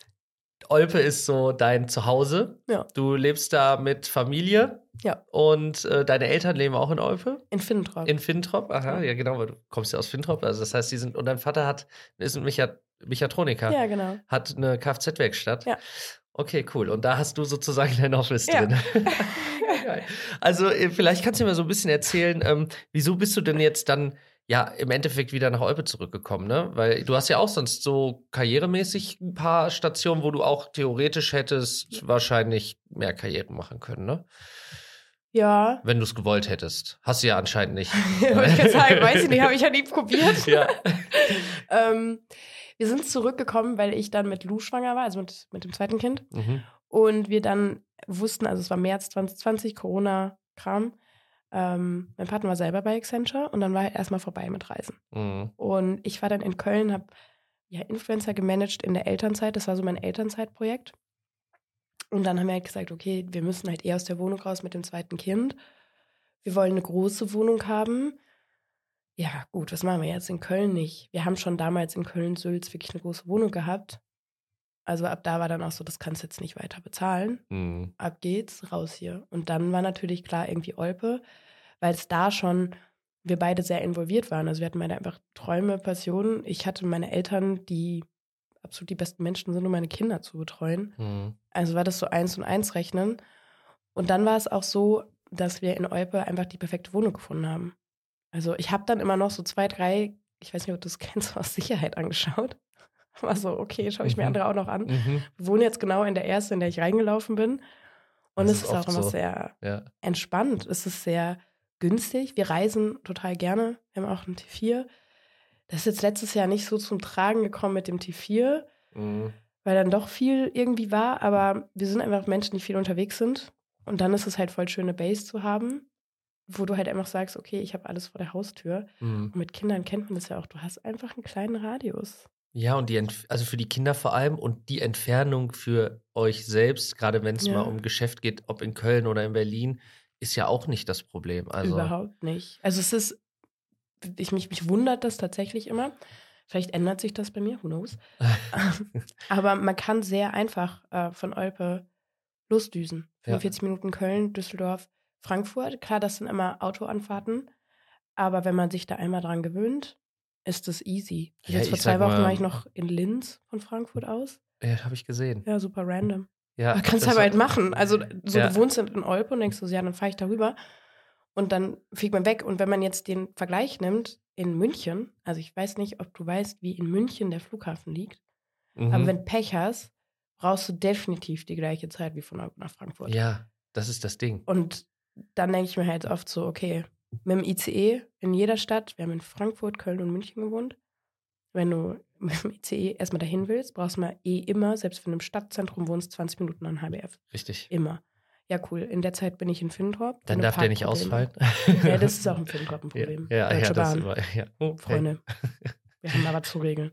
[SPEAKER 2] Olpe ist so dein Zuhause.
[SPEAKER 1] Ja.
[SPEAKER 2] Du lebst da mit Familie.
[SPEAKER 1] Ja.
[SPEAKER 2] Und äh, deine Eltern leben auch in Olpe?
[SPEAKER 1] In Finntrop.
[SPEAKER 2] In Fintrop? Aha,
[SPEAKER 1] Ja.
[SPEAKER 2] ja genau, weil du kommst ja aus Fintrop. Also das heißt, die sind, und dein Vater hat, ist ein Mecha, Mechatroniker.
[SPEAKER 1] Ja, genau.
[SPEAKER 2] Hat eine Kfz-Werkstatt.
[SPEAKER 1] Ja.
[SPEAKER 2] Okay, cool. Und da hast du sozusagen dein Office
[SPEAKER 1] Ja.
[SPEAKER 2] drin. Geil. Also äh, vielleicht kannst du mir so ein bisschen erzählen, ähm, wieso bist du denn jetzt dann ja im Endeffekt wieder nach Olpe zurückgekommen, ne? Weil du hast ja auch sonst so karrieremäßig ein paar Stationen, wo du auch theoretisch hättest wahrscheinlich mehr Karriere machen können, ne?
[SPEAKER 1] Ja.
[SPEAKER 2] Wenn du es gewollt hättest. Hast du ja anscheinend nicht.
[SPEAKER 1] Wollte ich gerade sagen, weiß ich nicht, habe ich ja nie probiert.
[SPEAKER 2] Ja.
[SPEAKER 1] ähm, wir sind zurückgekommen, weil ich dann mit Lou schwanger war, also mit, mit dem zweiten Kind.
[SPEAKER 2] Mhm.
[SPEAKER 1] Und wir dann wussten, also es war März zwanzig zwanzig, Corona-Kram. Ähm, mein Partner war selber bei Accenture und dann war halt erstmal vorbei mit Reisen.
[SPEAKER 2] Mhm.
[SPEAKER 1] Und ich war dann in Köln, habe ja Influencer gemanagt in der Elternzeit. Das war so mein Elternzeitprojekt. Und dann haben wir halt gesagt, okay, wir müssen halt eher aus der Wohnung raus mit dem zweiten Kind. Wir wollen eine große Wohnung haben. Ja, gut, was machen wir jetzt in Köln nicht? Wir haben schon damals in Köln-Sülz wirklich eine große Wohnung gehabt. Also ab da war dann auch so, das kannst du jetzt nicht weiter bezahlen.
[SPEAKER 2] Mhm.
[SPEAKER 1] Ab geht's, raus hier. Und dann war natürlich klar irgendwie Olpe, weil es da schon, wir beide sehr involviert waren. Also wir hatten beide einfach Träume, Passionen. Ich hatte meine Eltern, die absolut die besten Menschen sind, um meine Kinder zu betreuen.
[SPEAKER 2] Mhm.
[SPEAKER 1] Also war das so eins und eins rechnen. Und dann war es auch so, dass wir in Olpe einfach die perfekte Wohnung gefunden haben. Also ich habe dann immer noch so zwei, drei, ich weiß nicht, ob du das kennst, aus Sicherheit angeschaut. War so, okay, schaue ich mir
[SPEAKER 2] Mhm.
[SPEAKER 1] andere auch noch an.
[SPEAKER 2] Mhm.
[SPEAKER 1] Wir wohnen jetzt genau in der ersten, in der ich reingelaufen bin. Und
[SPEAKER 2] Das
[SPEAKER 1] es
[SPEAKER 2] ist
[SPEAKER 1] ist auch
[SPEAKER 2] oft
[SPEAKER 1] immer
[SPEAKER 2] so.
[SPEAKER 1] sehr
[SPEAKER 2] Ja.
[SPEAKER 1] entspannt. Es ist sehr günstig. Wir reisen total gerne. Wir haben auch einen T vier. Das ist jetzt letztes Jahr nicht so zum Tragen gekommen mit dem T vier,
[SPEAKER 2] Mhm.
[SPEAKER 1] weil dann doch viel irgendwie war. Aber wir sind einfach Menschen, die viel unterwegs sind. Und dann ist es halt voll schön, eine Base zu haben, wo du halt einfach sagst, okay, ich habe alles vor der Haustür.
[SPEAKER 2] Mhm.
[SPEAKER 1] Und mit Kindern kennt man das ja auch. Du hast einfach einen kleinen Radius.
[SPEAKER 2] Ja, und die Entf- also für die Kinder vor allem und die Entfernung für euch selbst, gerade wenn es
[SPEAKER 1] Ja.
[SPEAKER 2] mal um Geschäft geht, ob in Köln oder in Berlin, ist ja auch nicht das Problem. Also,
[SPEAKER 1] Überhaupt nicht. Also es ist, ich mich, mich wundert das tatsächlich immer, Vielleicht ändert sich das bei mir, who knows. Aber man kann sehr einfach äh, von Olpe losdüsen. fünfundvierzig ja. Minuten Köln, Düsseldorf, Frankfurt. Klar, das sind immer Autoanfahrten. Aber wenn man sich da einmal dran gewöhnt, ist das easy. Ja, Jetzt vor zwei Wochen mal, war ich noch in Linz von Frankfurt aus.
[SPEAKER 2] Ja, habe ich gesehen.
[SPEAKER 1] Ja, super random.
[SPEAKER 2] Ja,
[SPEAKER 1] aber kannst du aber halt machen. Also so ja. du wohnst in Olpe und denkst so, ja, dann fahre ich da rüber. Und dann fliegt man weg. Und wenn man jetzt den Vergleich nimmt, in München, also ich weiß nicht, ob du weißt, wie in München der Flughafen liegt, mhm. aber wenn du Pech hast, brauchst du definitiv die gleiche Zeit wie von Olpe nach Frankfurt.
[SPEAKER 2] Ja, das ist das Ding.
[SPEAKER 1] Und dann denke ich mir halt oft so, okay, mit dem I C E in jeder Stadt, wir haben in Frankfurt, Köln und München gewohnt. Wenn du mit dem I C E erstmal dahin willst, brauchst du mal eh immer, selbst wenn du im Stadtzentrum wohnst, zwanzig Minuten an H B F.
[SPEAKER 2] Richtig.
[SPEAKER 1] Immer. Ja, cool. In der Zeit bin ich in Finntorp.
[SPEAKER 2] Dann darf der nicht ausfallen.
[SPEAKER 1] Ja, das ist auch in Finntorp ein Problem.
[SPEAKER 2] Ja, ja, ja das
[SPEAKER 1] Bahn.
[SPEAKER 2] War, ja. Oh,
[SPEAKER 1] Freunde, hey. Wir haben da was zu regeln.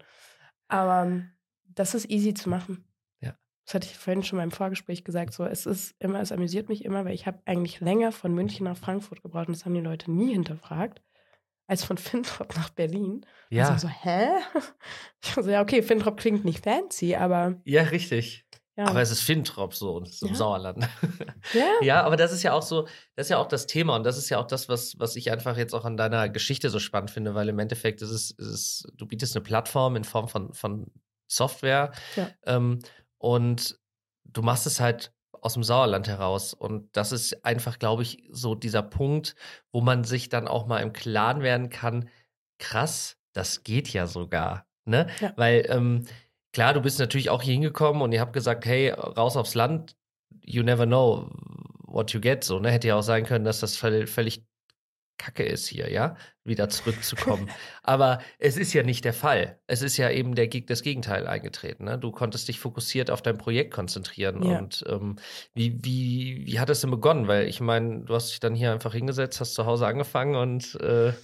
[SPEAKER 1] Aber das ist easy zu machen.
[SPEAKER 2] Ja.
[SPEAKER 1] Das hatte ich vorhin schon mal im Vorgespräch gesagt. So, es ist immer, es amüsiert mich immer, weil ich habe eigentlich länger von München nach Frankfurt gebraucht und das haben die Leute nie hinterfragt, als von Finntorp nach Berlin.
[SPEAKER 2] Ja.
[SPEAKER 1] Also so, hä? Ich so, ja, okay, Finntorp klingt nicht fancy, aber.
[SPEAKER 2] Ja, richtig.
[SPEAKER 1] Ja.
[SPEAKER 2] Aber es ist Finntorp so und es ist im
[SPEAKER 1] ja.
[SPEAKER 2] Sauerland.
[SPEAKER 1] Ja.
[SPEAKER 2] Ja, aber das ist ja auch so, das ist ja auch das Thema und das ist ja auch das, was, was ich einfach jetzt auch an deiner Geschichte so spannend finde, weil im Endeffekt ist es, ist es du bietest eine Plattform in Form von, von Software
[SPEAKER 1] ja.
[SPEAKER 2] ähm, und du machst es halt aus dem Sauerland heraus und das ist einfach, glaube ich, so dieser Punkt, wo man sich dann auch mal im Klaren werden kann, krass, das geht ja sogar, ne?
[SPEAKER 1] Ja.
[SPEAKER 2] Weil, ähm, klar, du bist natürlich auch hier hingekommen und ihr habt gesagt, hey, raus aufs Land, you never know what you get, so, ne? Hätte ja auch sein können, dass das völlig, völlig Kacke ist hier, ja, wieder zurückzukommen. Aber es ist ja nicht der Fall. Es ist ja eben der, das Gegenteil eingetreten, ne? Du konntest dich fokussiert auf dein Projekt konzentrieren.
[SPEAKER 1] Ja.
[SPEAKER 2] Und ähm, wie, wie, wie hat es denn begonnen? Weil ich meine, du hast dich dann hier einfach hingesetzt, hast zu Hause angefangen und äh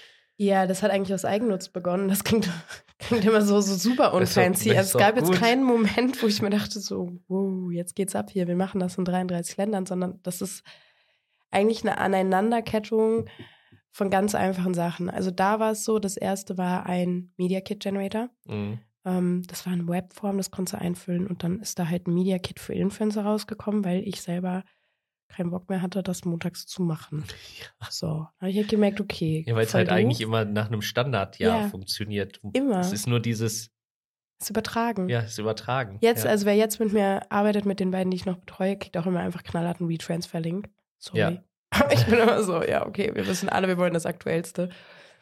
[SPEAKER 1] ja, das hat eigentlich aus Eigennutz begonnen. Das klingt, klingt immer so, so super unfancy. Also es gab jetzt keinen Moment, wo ich mir dachte so, wow, jetzt geht's ab hier, wir machen das in dreiunddreißig Ländern, sondern das ist eigentlich eine Aneinanderkettung von ganz einfachen Sachen. Also da war es so, das erste war ein Media Kit Generator.
[SPEAKER 2] Mhm.
[SPEAKER 1] Ähm, das war eine Webform, das konntest du einfüllen und dann ist da halt ein Media Kit für Influencer rausgekommen, weil ich selber keinen Bock mehr hatte, das montags zu machen.
[SPEAKER 2] Ja.
[SPEAKER 1] So, da habe ich halt gemerkt, okay.
[SPEAKER 2] Ja, weil es halt
[SPEAKER 1] doof.
[SPEAKER 2] eigentlich immer nach einem Standardjahr
[SPEAKER 1] ja,
[SPEAKER 2] funktioniert.
[SPEAKER 1] Immer.
[SPEAKER 2] Es ist nur dieses.
[SPEAKER 1] Es ist übertragen.
[SPEAKER 2] Ja, es ist übertragen.
[SPEAKER 1] Jetzt,
[SPEAKER 2] ja.
[SPEAKER 1] also wer jetzt mit mir arbeitet, mit den beiden, die ich noch betreue, kriegt auch immer einfach knallhart einen Retransfer-Link. Sorry.
[SPEAKER 2] Ja.
[SPEAKER 1] Aber ich bin immer so, ja, okay, wir wissen alle, wir wollen das Aktuellste.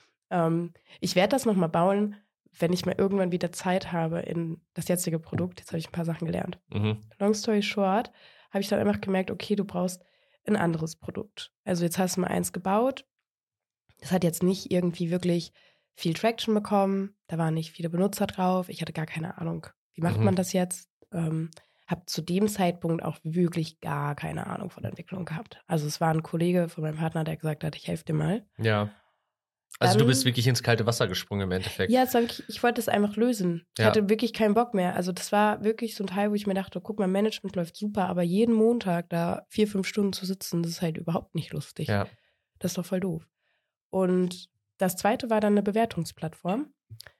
[SPEAKER 1] Ähm, ich werde das nochmal bauen, wenn ich mal irgendwann wieder Zeit habe in das jetzige Produkt. Jetzt habe ich ein paar Sachen gelernt.
[SPEAKER 2] Mhm.
[SPEAKER 1] Long story short, habe ich dann einfach gemerkt, okay, du brauchst ein anderes Produkt. Also jetzt hast du mal eins gebaut. Das hat jetzt nicht irgendwie wirklich viel Traction bekommen. Da waren nicht viele Benutzer drauf. Ich hatte gar keine Ahnung, wie macht
[SPEAKER 2] mhm.
[SPEAKER 1] man das jetzt? Ähm, habe zu dem Zeitpunkt auch wirklich gar keine Ahnung von Entwicklung gehabt. Also es war ein Kollege von meinem Partner, der gesagt hat, ich helfe dir mal.
[SPEAKER 2] Ja. Also
[SPEAKER 1] Dann,
[SPEAKER 2] du bist wirklich ins kalte Wasser gesprungen im Endeffekt.
[SPEAKER 1] Ja, wirklich, ich wollte es einfach lösen. Ich
[SPEAKER 2] ja.
[SPEAKER 1] hatte wirklich keinen Bock mehr. Also das war wirklich so ein Teil, wo ich mir dachte, guck mal, Management läuft super, aber jeden Montag da vier, fünf Stunden zu sitzen, das ist halt überhaupt nicht lustig.
[SPEAKER 2] Ja.
[SPEAKER 1] Das ist doch voll doof. Und das zweite war dann eine Bewertungsplattform,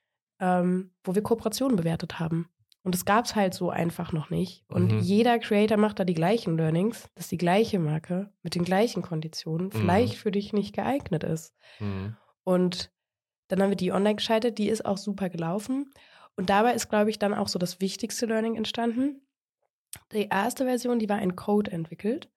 [SPEAKER 1] ähm, wo wir Kooperationen bewertet haben. Und das gab es halt so einfach noch nicht. Und mhm. jeder Creator macht da die gleichen Learnings, dass die gleiche Marke mit den gleichen Konditionen vielleicht mhm. für dich nicht geeignet ist.
[SPEAKER 2] Mhm.
[SPEAKER 1] Und dann haben wir die online geschaltet, die ist auch super gelaufen. Und dabei ist, glaube ich, dann auch so das wichtigste Learning entstanden. Die erste Version, die war in Code entwickelt.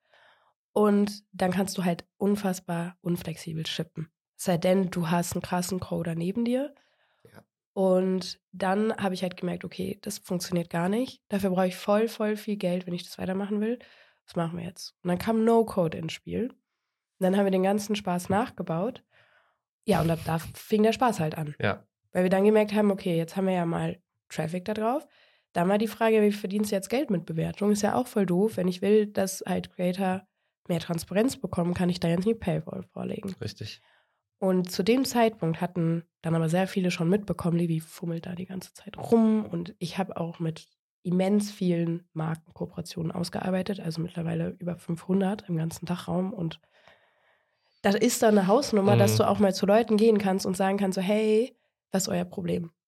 [SPEAKER 1] Und dann kannst du halt unfassbar unflexibel shippen. Es sei denn, du hast einen krassen Coder neben dir.
[SPEAKER 2] Ja.
[SPEAKER 1] Und dann habe ich halt gemerkt, okay, das funktioniert gar nicht. Dafür brauche ich voll, voll viel Geld, wenn ich das weitermachen will. Was machen wir jetzt? Und dann kam No-Code ins Spiel. Und dann haben wir den ganzen Spaß nachgebaut. Ja, und da, da fing der Spaß halt an.
[SPEAKER 2] Ja.
[SPEAKER 1] Weil wir dann gemerkt haben, okay, jetzt haben wir ja mal Traffic da drauf. Dann mal die Frage, wie verdienst du jetzt Geld mit Bewertung? Ist ja auch voll doof. Wenn ich will, dass halt Creator mehr Transparenz bekommen, kann ich da jetzt nicht Paywall vorlegen.
[SPEAKER 2] Richtig.
[SPEAKER 1] Und zu dem Zeitpunkt hatten dann aber sehr viele schon mitbekommen, Livy fummelt da die ganze Zeit rum. Und ich habe auch mit immens vielen Markenkooperationen ausgearbeitet, also mittlerweile über fünfhundert im ganzen Dachraum. Und das ist dann eine Hausnummer,
[SPEAKER 2] mhm.
[SPEAKER 1] dass du auch mal zu Leuten gehen kannst und sagen kannst, so, hey, was ist euer Problem?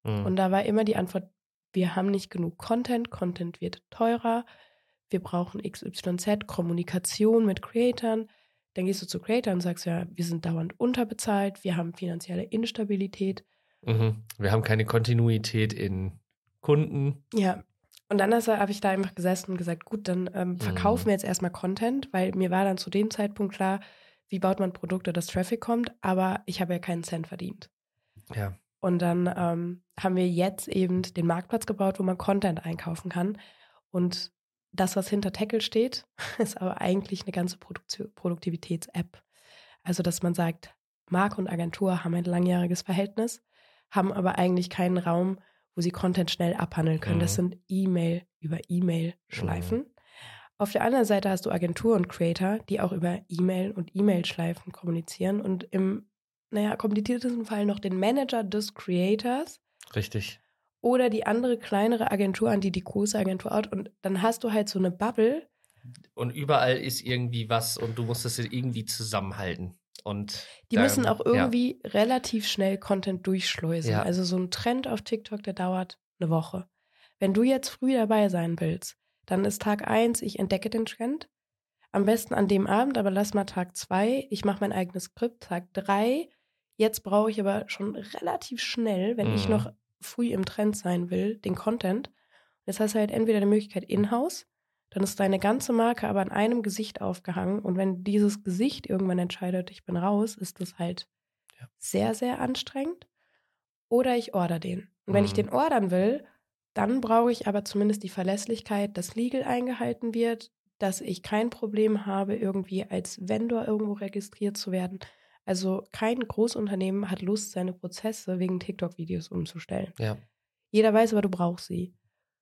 [SPEAKER 2] Mhm.
[SPEAKER 1] Und da war immer die Antwort, wir haben nicht genug Content, Content wird teurer, wir brauchen X Y Z, Kommunikation mit Creatern. Dann gehst du zu Creatern und sagst, ja, wir sind dauernd unterbezahlt, wir haben finanzielle Instabilität.
[SPEAKER 2] Mhm. Wir haben keine Kontinuität in Kunden.
[SPEAKER 1] Ja, und dann habe ich da einfach gesessen und gesagt, gut, dann ähm, verkaufen
[SPEAKER 2] Mhm.
[SPEAKER 1] wir jetzt erstmal Content, weil mir war dann zu dem Zeitpunkt klar, wie baut man Produkte, dass Traffic kommt, aber ich habe ja keinen Cent verdient.
[SPEAKER 2] Ja.
[SPEAKER 1] Und dann ähm, haben wir jetzt eben den Marktplatz gebaut, wo man Content einkaufen kann. Und das, was hinter Tackle steht, ist aber eigentlich eine ganze Produktio- Produktivitäts-App. Also, dass man sagt, Marke und Agentur haben ein langjähriges Verhältnis, haben aber eigentlich keinen Raum, wo sie Content schnell abhandeln können. Das
[SPEAKER 2] Mhm.
[SPEAKER 1] sind E-Mail über E-Mail-Schleifen. Auf der anderen Seite hast du Agentur und Creator, die auch über E-Mail und E-Mail-Schleifen kommunizieren und im, naja, kompliziertesten Fall noch den Manager des Creators
[SPEAKER 2] Richtig.
[SPEAKER 1] oder die andere kleinere Agentur, an die die große Agentur out. Und dann hast du halt so eine Bubble.
[SPEAKER 2] Und überall ist irgendwie was und du musst das irgendwie zusammenhalten. Und
[SPEAKER 1] Die
[SPEAKER 2] dann,
[SPEAKER 1] müssen auch
[SPEAKER 2] ja.
[SPEAKER 1] irgendwie relativ schnell Content durchschleusen.
[SPEAKER 2] Ja.
[SPEAKER 1] Also so ein Trend auf TikTok, der dauert eine Woche. Wenn du jetzt früh dabei sein willst, dann ist Tag eins, ich entdecke den Trend. Am besten an dem Abend, aber lass mal Tag zwei, ich mache mein eigenes Skript. Tag drei, jetzt brauche ich aber schon relativ schnell, wenn
[SPEAKER 2] Mhm.
[SPEAKER 1] ich noch früh im Trend sein will, den Content. Jetzt hast du halt entweder die Möglichkeit in-house, dann ist deine ganze Marke aber an einem Gesicht aufgehangen und wenn dieses Gesicht irgendwann entscheidet, ich bin raus, ist das halt
[SPEAKER 2] Ja.
[SPEAKER 1] sehr, sehr anstrengend. Oder ich order den. Und wenn
[SPEAKER 2] Mhm.
[SPEAKER 1] ich den ordern will, dann brauche ich aber zumindest die Verlässlichkeit, dass Legal eingehalten wird, dass ich kein Problem habe, irgendwie als Vendor irgendwo registriert zu werden. Also kein Großunternehmen hat Lust, seine Prozesse wegen TikTok-Videos umzustellen.
[SPEAKER 2] Ja.
[SPEAKER 1] Jeder weiß aber, du brauchst sie.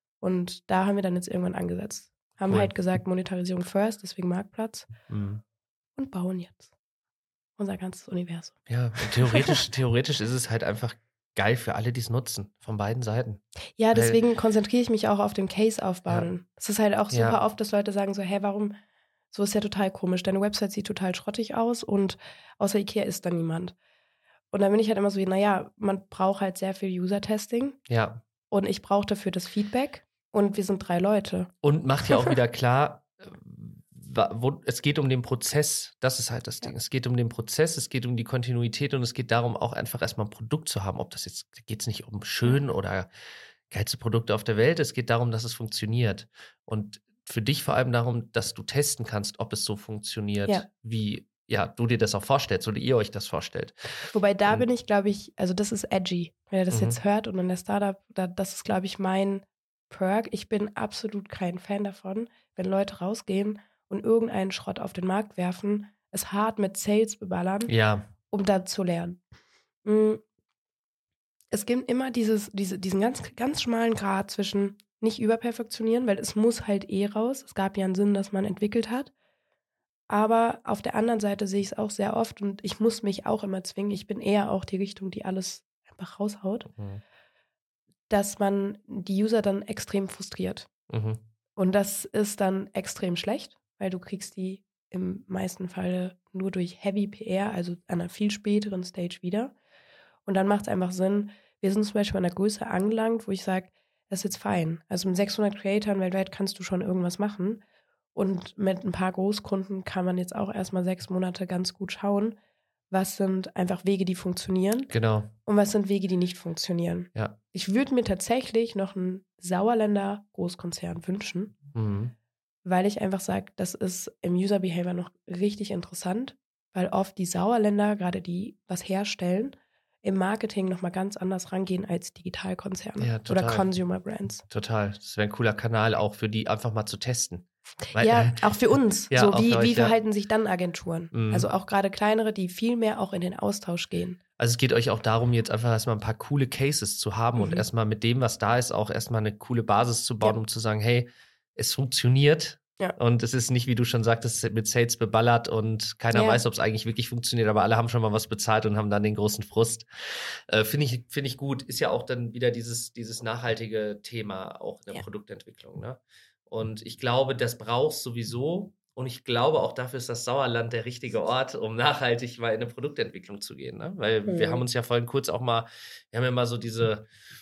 [SPEAKER 1] Und da haben wir dann jetzt irgendwann angesetzt. Haben
[SPEAKER 2] Cool.
[SPEAKER 1] halt gesagt, Monetarisierung first, deswegen Marktplatz.
[SPEAKER 2] Mhm.
[SPEAKER 1] Und bauen jetzt unser ganzes Universum.
[SPEAKER 2] Ja, und theoretisch, theoretisch ist es halt einfach geil für alle, die es nutzen, von beiden Seiten.
[SPEAKER 1] Ja,
[SPEAKER 2] Weil-
[SPEAKER 1] deswegen konzentriere ich mich auch auf den Case aufbauen. Es ist halt auch super
[SPEAKER 2] Ja.
[SPEAKER 1] oft, dass Leute sagen so, hey, warum, so ist ja total komisch, deine Website sieht total schrottig aus und außer Ikea ist da niemand. Und dann bin ich halt immer so wie, naja, man braucht halt sehr viel User-Testing
[SPEAKER 2] Ja.
[SPEAKER 1] und ich brauche dafür das Feedback und wir sind drei Leute.
[SPEAKER 2] Und macht ja auch wieder klar, äh, wa- wo, es geht um den Prozess, das ist halt das Ding. Es geht um den Prozess, es geht um die Kontinuität und es geht darum, auch einfach erstmal ein Produkt zu haben. Ob das jetzt, da geht es nicht um schön oder geilste Produkte auf der Welt, es geht darum, dass es funktioniert. Und für dich vor allem darum, dass du testen kannst, ob es so funktioniert,
[SPEAKER 1] Ja.
[SPEAKER 2] wie ja, du dir das auch vorstellst oder ihr euch das vorstellt.
[SPEAKER 1] Wobei da
[SPEAKER 2] Und-
[SPEAKER 1] bin ich, glaube ich, also das ist edgy, wenn ihr das
[SPEAKER 2] Mhm.
[SPEAKER 1] jetzt hört und in der Startup, da, das ist, glaube ich, mein Perk. Ich bin absolut kein Fan davon, wenn Leute rausgehen und irgendeinen Schrott auf den Markt werfen, es hart mit Sales beballern,
[SPEAKER 2] Ja,
[SPEAKER 1] um da zu lernen. Mm. Es gibt immer dieses, diese, diesen ganz, ganz schmalen Grat zwischen nicht überperfektionieren, weil es muss halt eh raus. Es gab ja einen Sinn, dass man entwickelt hat. Aber auf der anderen Seite sehe ich es auch sehr oft und ich muss mich auch immer zwingen. Ich bin eher auch die Richtung, die alles einfach raushaut,
[SPEAKER 2] Mhm.
[SPEAKER 1] dass man die User dann extrem frustriert.
[SPEAKER 2] Mhm.
[SPEAKER 1] Und das ist dann extrem schlecht, weil du kriegst die im meisten Falle nur durch Heavy P R, also an einer viel späteren Stage wieder. Und dann macht es einfach Sinn, wir sind zum Beispiel an der Größe angelangt, wo ich sage, das ist jetzt fein. Also mit sechshundert Creatoren weltweit kannst du schon irgendwas machen. Und mit ein paar Großkunden kann man jetzt auch erstmal sechs Monate ganz gut schauen, was sind einfach Wege, die funktionieren
[SPEAKER 2] Genau,
[SPEAKER 1] und was sind Wege, die nicht funktionieren.
[SPEAKER 2] ja.
[SPEAKER 1] Ich würde mir tatsächlich noch einen Sauerländer Großkonzern wünschen,
[SPEAKER 2] Mhm.
[SPEAKER 1] weil ich einfach sage, das ist im User Behavior noch richtig interessant, weil oft die Sauerländer, gerade die was herstellen, im Marketing nochmal ganz anders rangehen als Digitalkonzerne
[SPEAKER 2] Ja,
[SPEAKER 1] oder
[SPEAKER 2] total.
[SPEAKER 1] Consumer Brands.
[SPEAKER 2] Total. Das wäre ein cooler Kanal auch für die, einfach mal zu testen. Weil-
[SPEAKER 1] Ja, auch für uns.
[SPEAKER 2] Ja,
[SPEAKER 1] so,
[SPEAKER 2] auch
[SPEAKER 1] wie,
[SPEAKER 2] für euch,
[SPEAKER 1] wie
[SPEAKER 2] ja.
[SPEAKER 1] verhalten sich dann Agenturen?
[SPEAKER 2] Mhm.
[SPEAKER 1] Also auch gerade kleinere, die viel mehr auch in den Austausch gehen.
[SPEAKER 2] Also es geht euch auch darum, jetzt einfach erstmal ein paar coole Cases zu haben und
[SPEAKER 1] Mhm.
[SPEAKER 2] erstmal mit dem, was da ist, auch erstmal eine coole Basis zu bauen,
[SPEAKER 1] Ja.
[SPEAKER 2] um zu sagen, hey, es funktioniert.
[SPEAKER 1] Ja.
[SPEAKER 2] Und es ist nicht, wie du schon sagtest, mit Sales beballert und keiner
[SPEAKER 1] Ja.
[SPEAKER 2] weiß, ob es eigentlich wirklich funktioniert, aber alle haben schon mal was bezahlt und haben dann den großen Frust. Äh, Finde ich, finde ich gut. Ist ja auch dann wieder dieses, dieses nachhaltige Thema auch in der
[SPEAKER 1] Ja.
[SPEAKER 2] Produktentwicklung. Ne? Und ich glaube, das brauchst sowieso. Und ich glaube, auch dafür ist das Sauerland der richtige Ort, um nachhaltig mal in eine Produktentwicklung zu gehen. Ne? Weil wir
[SPEAKER 1] Mhm.
[SPEAKER 2] haben uns ja vorhin kurz auch mal, wir haben ja mal so diese,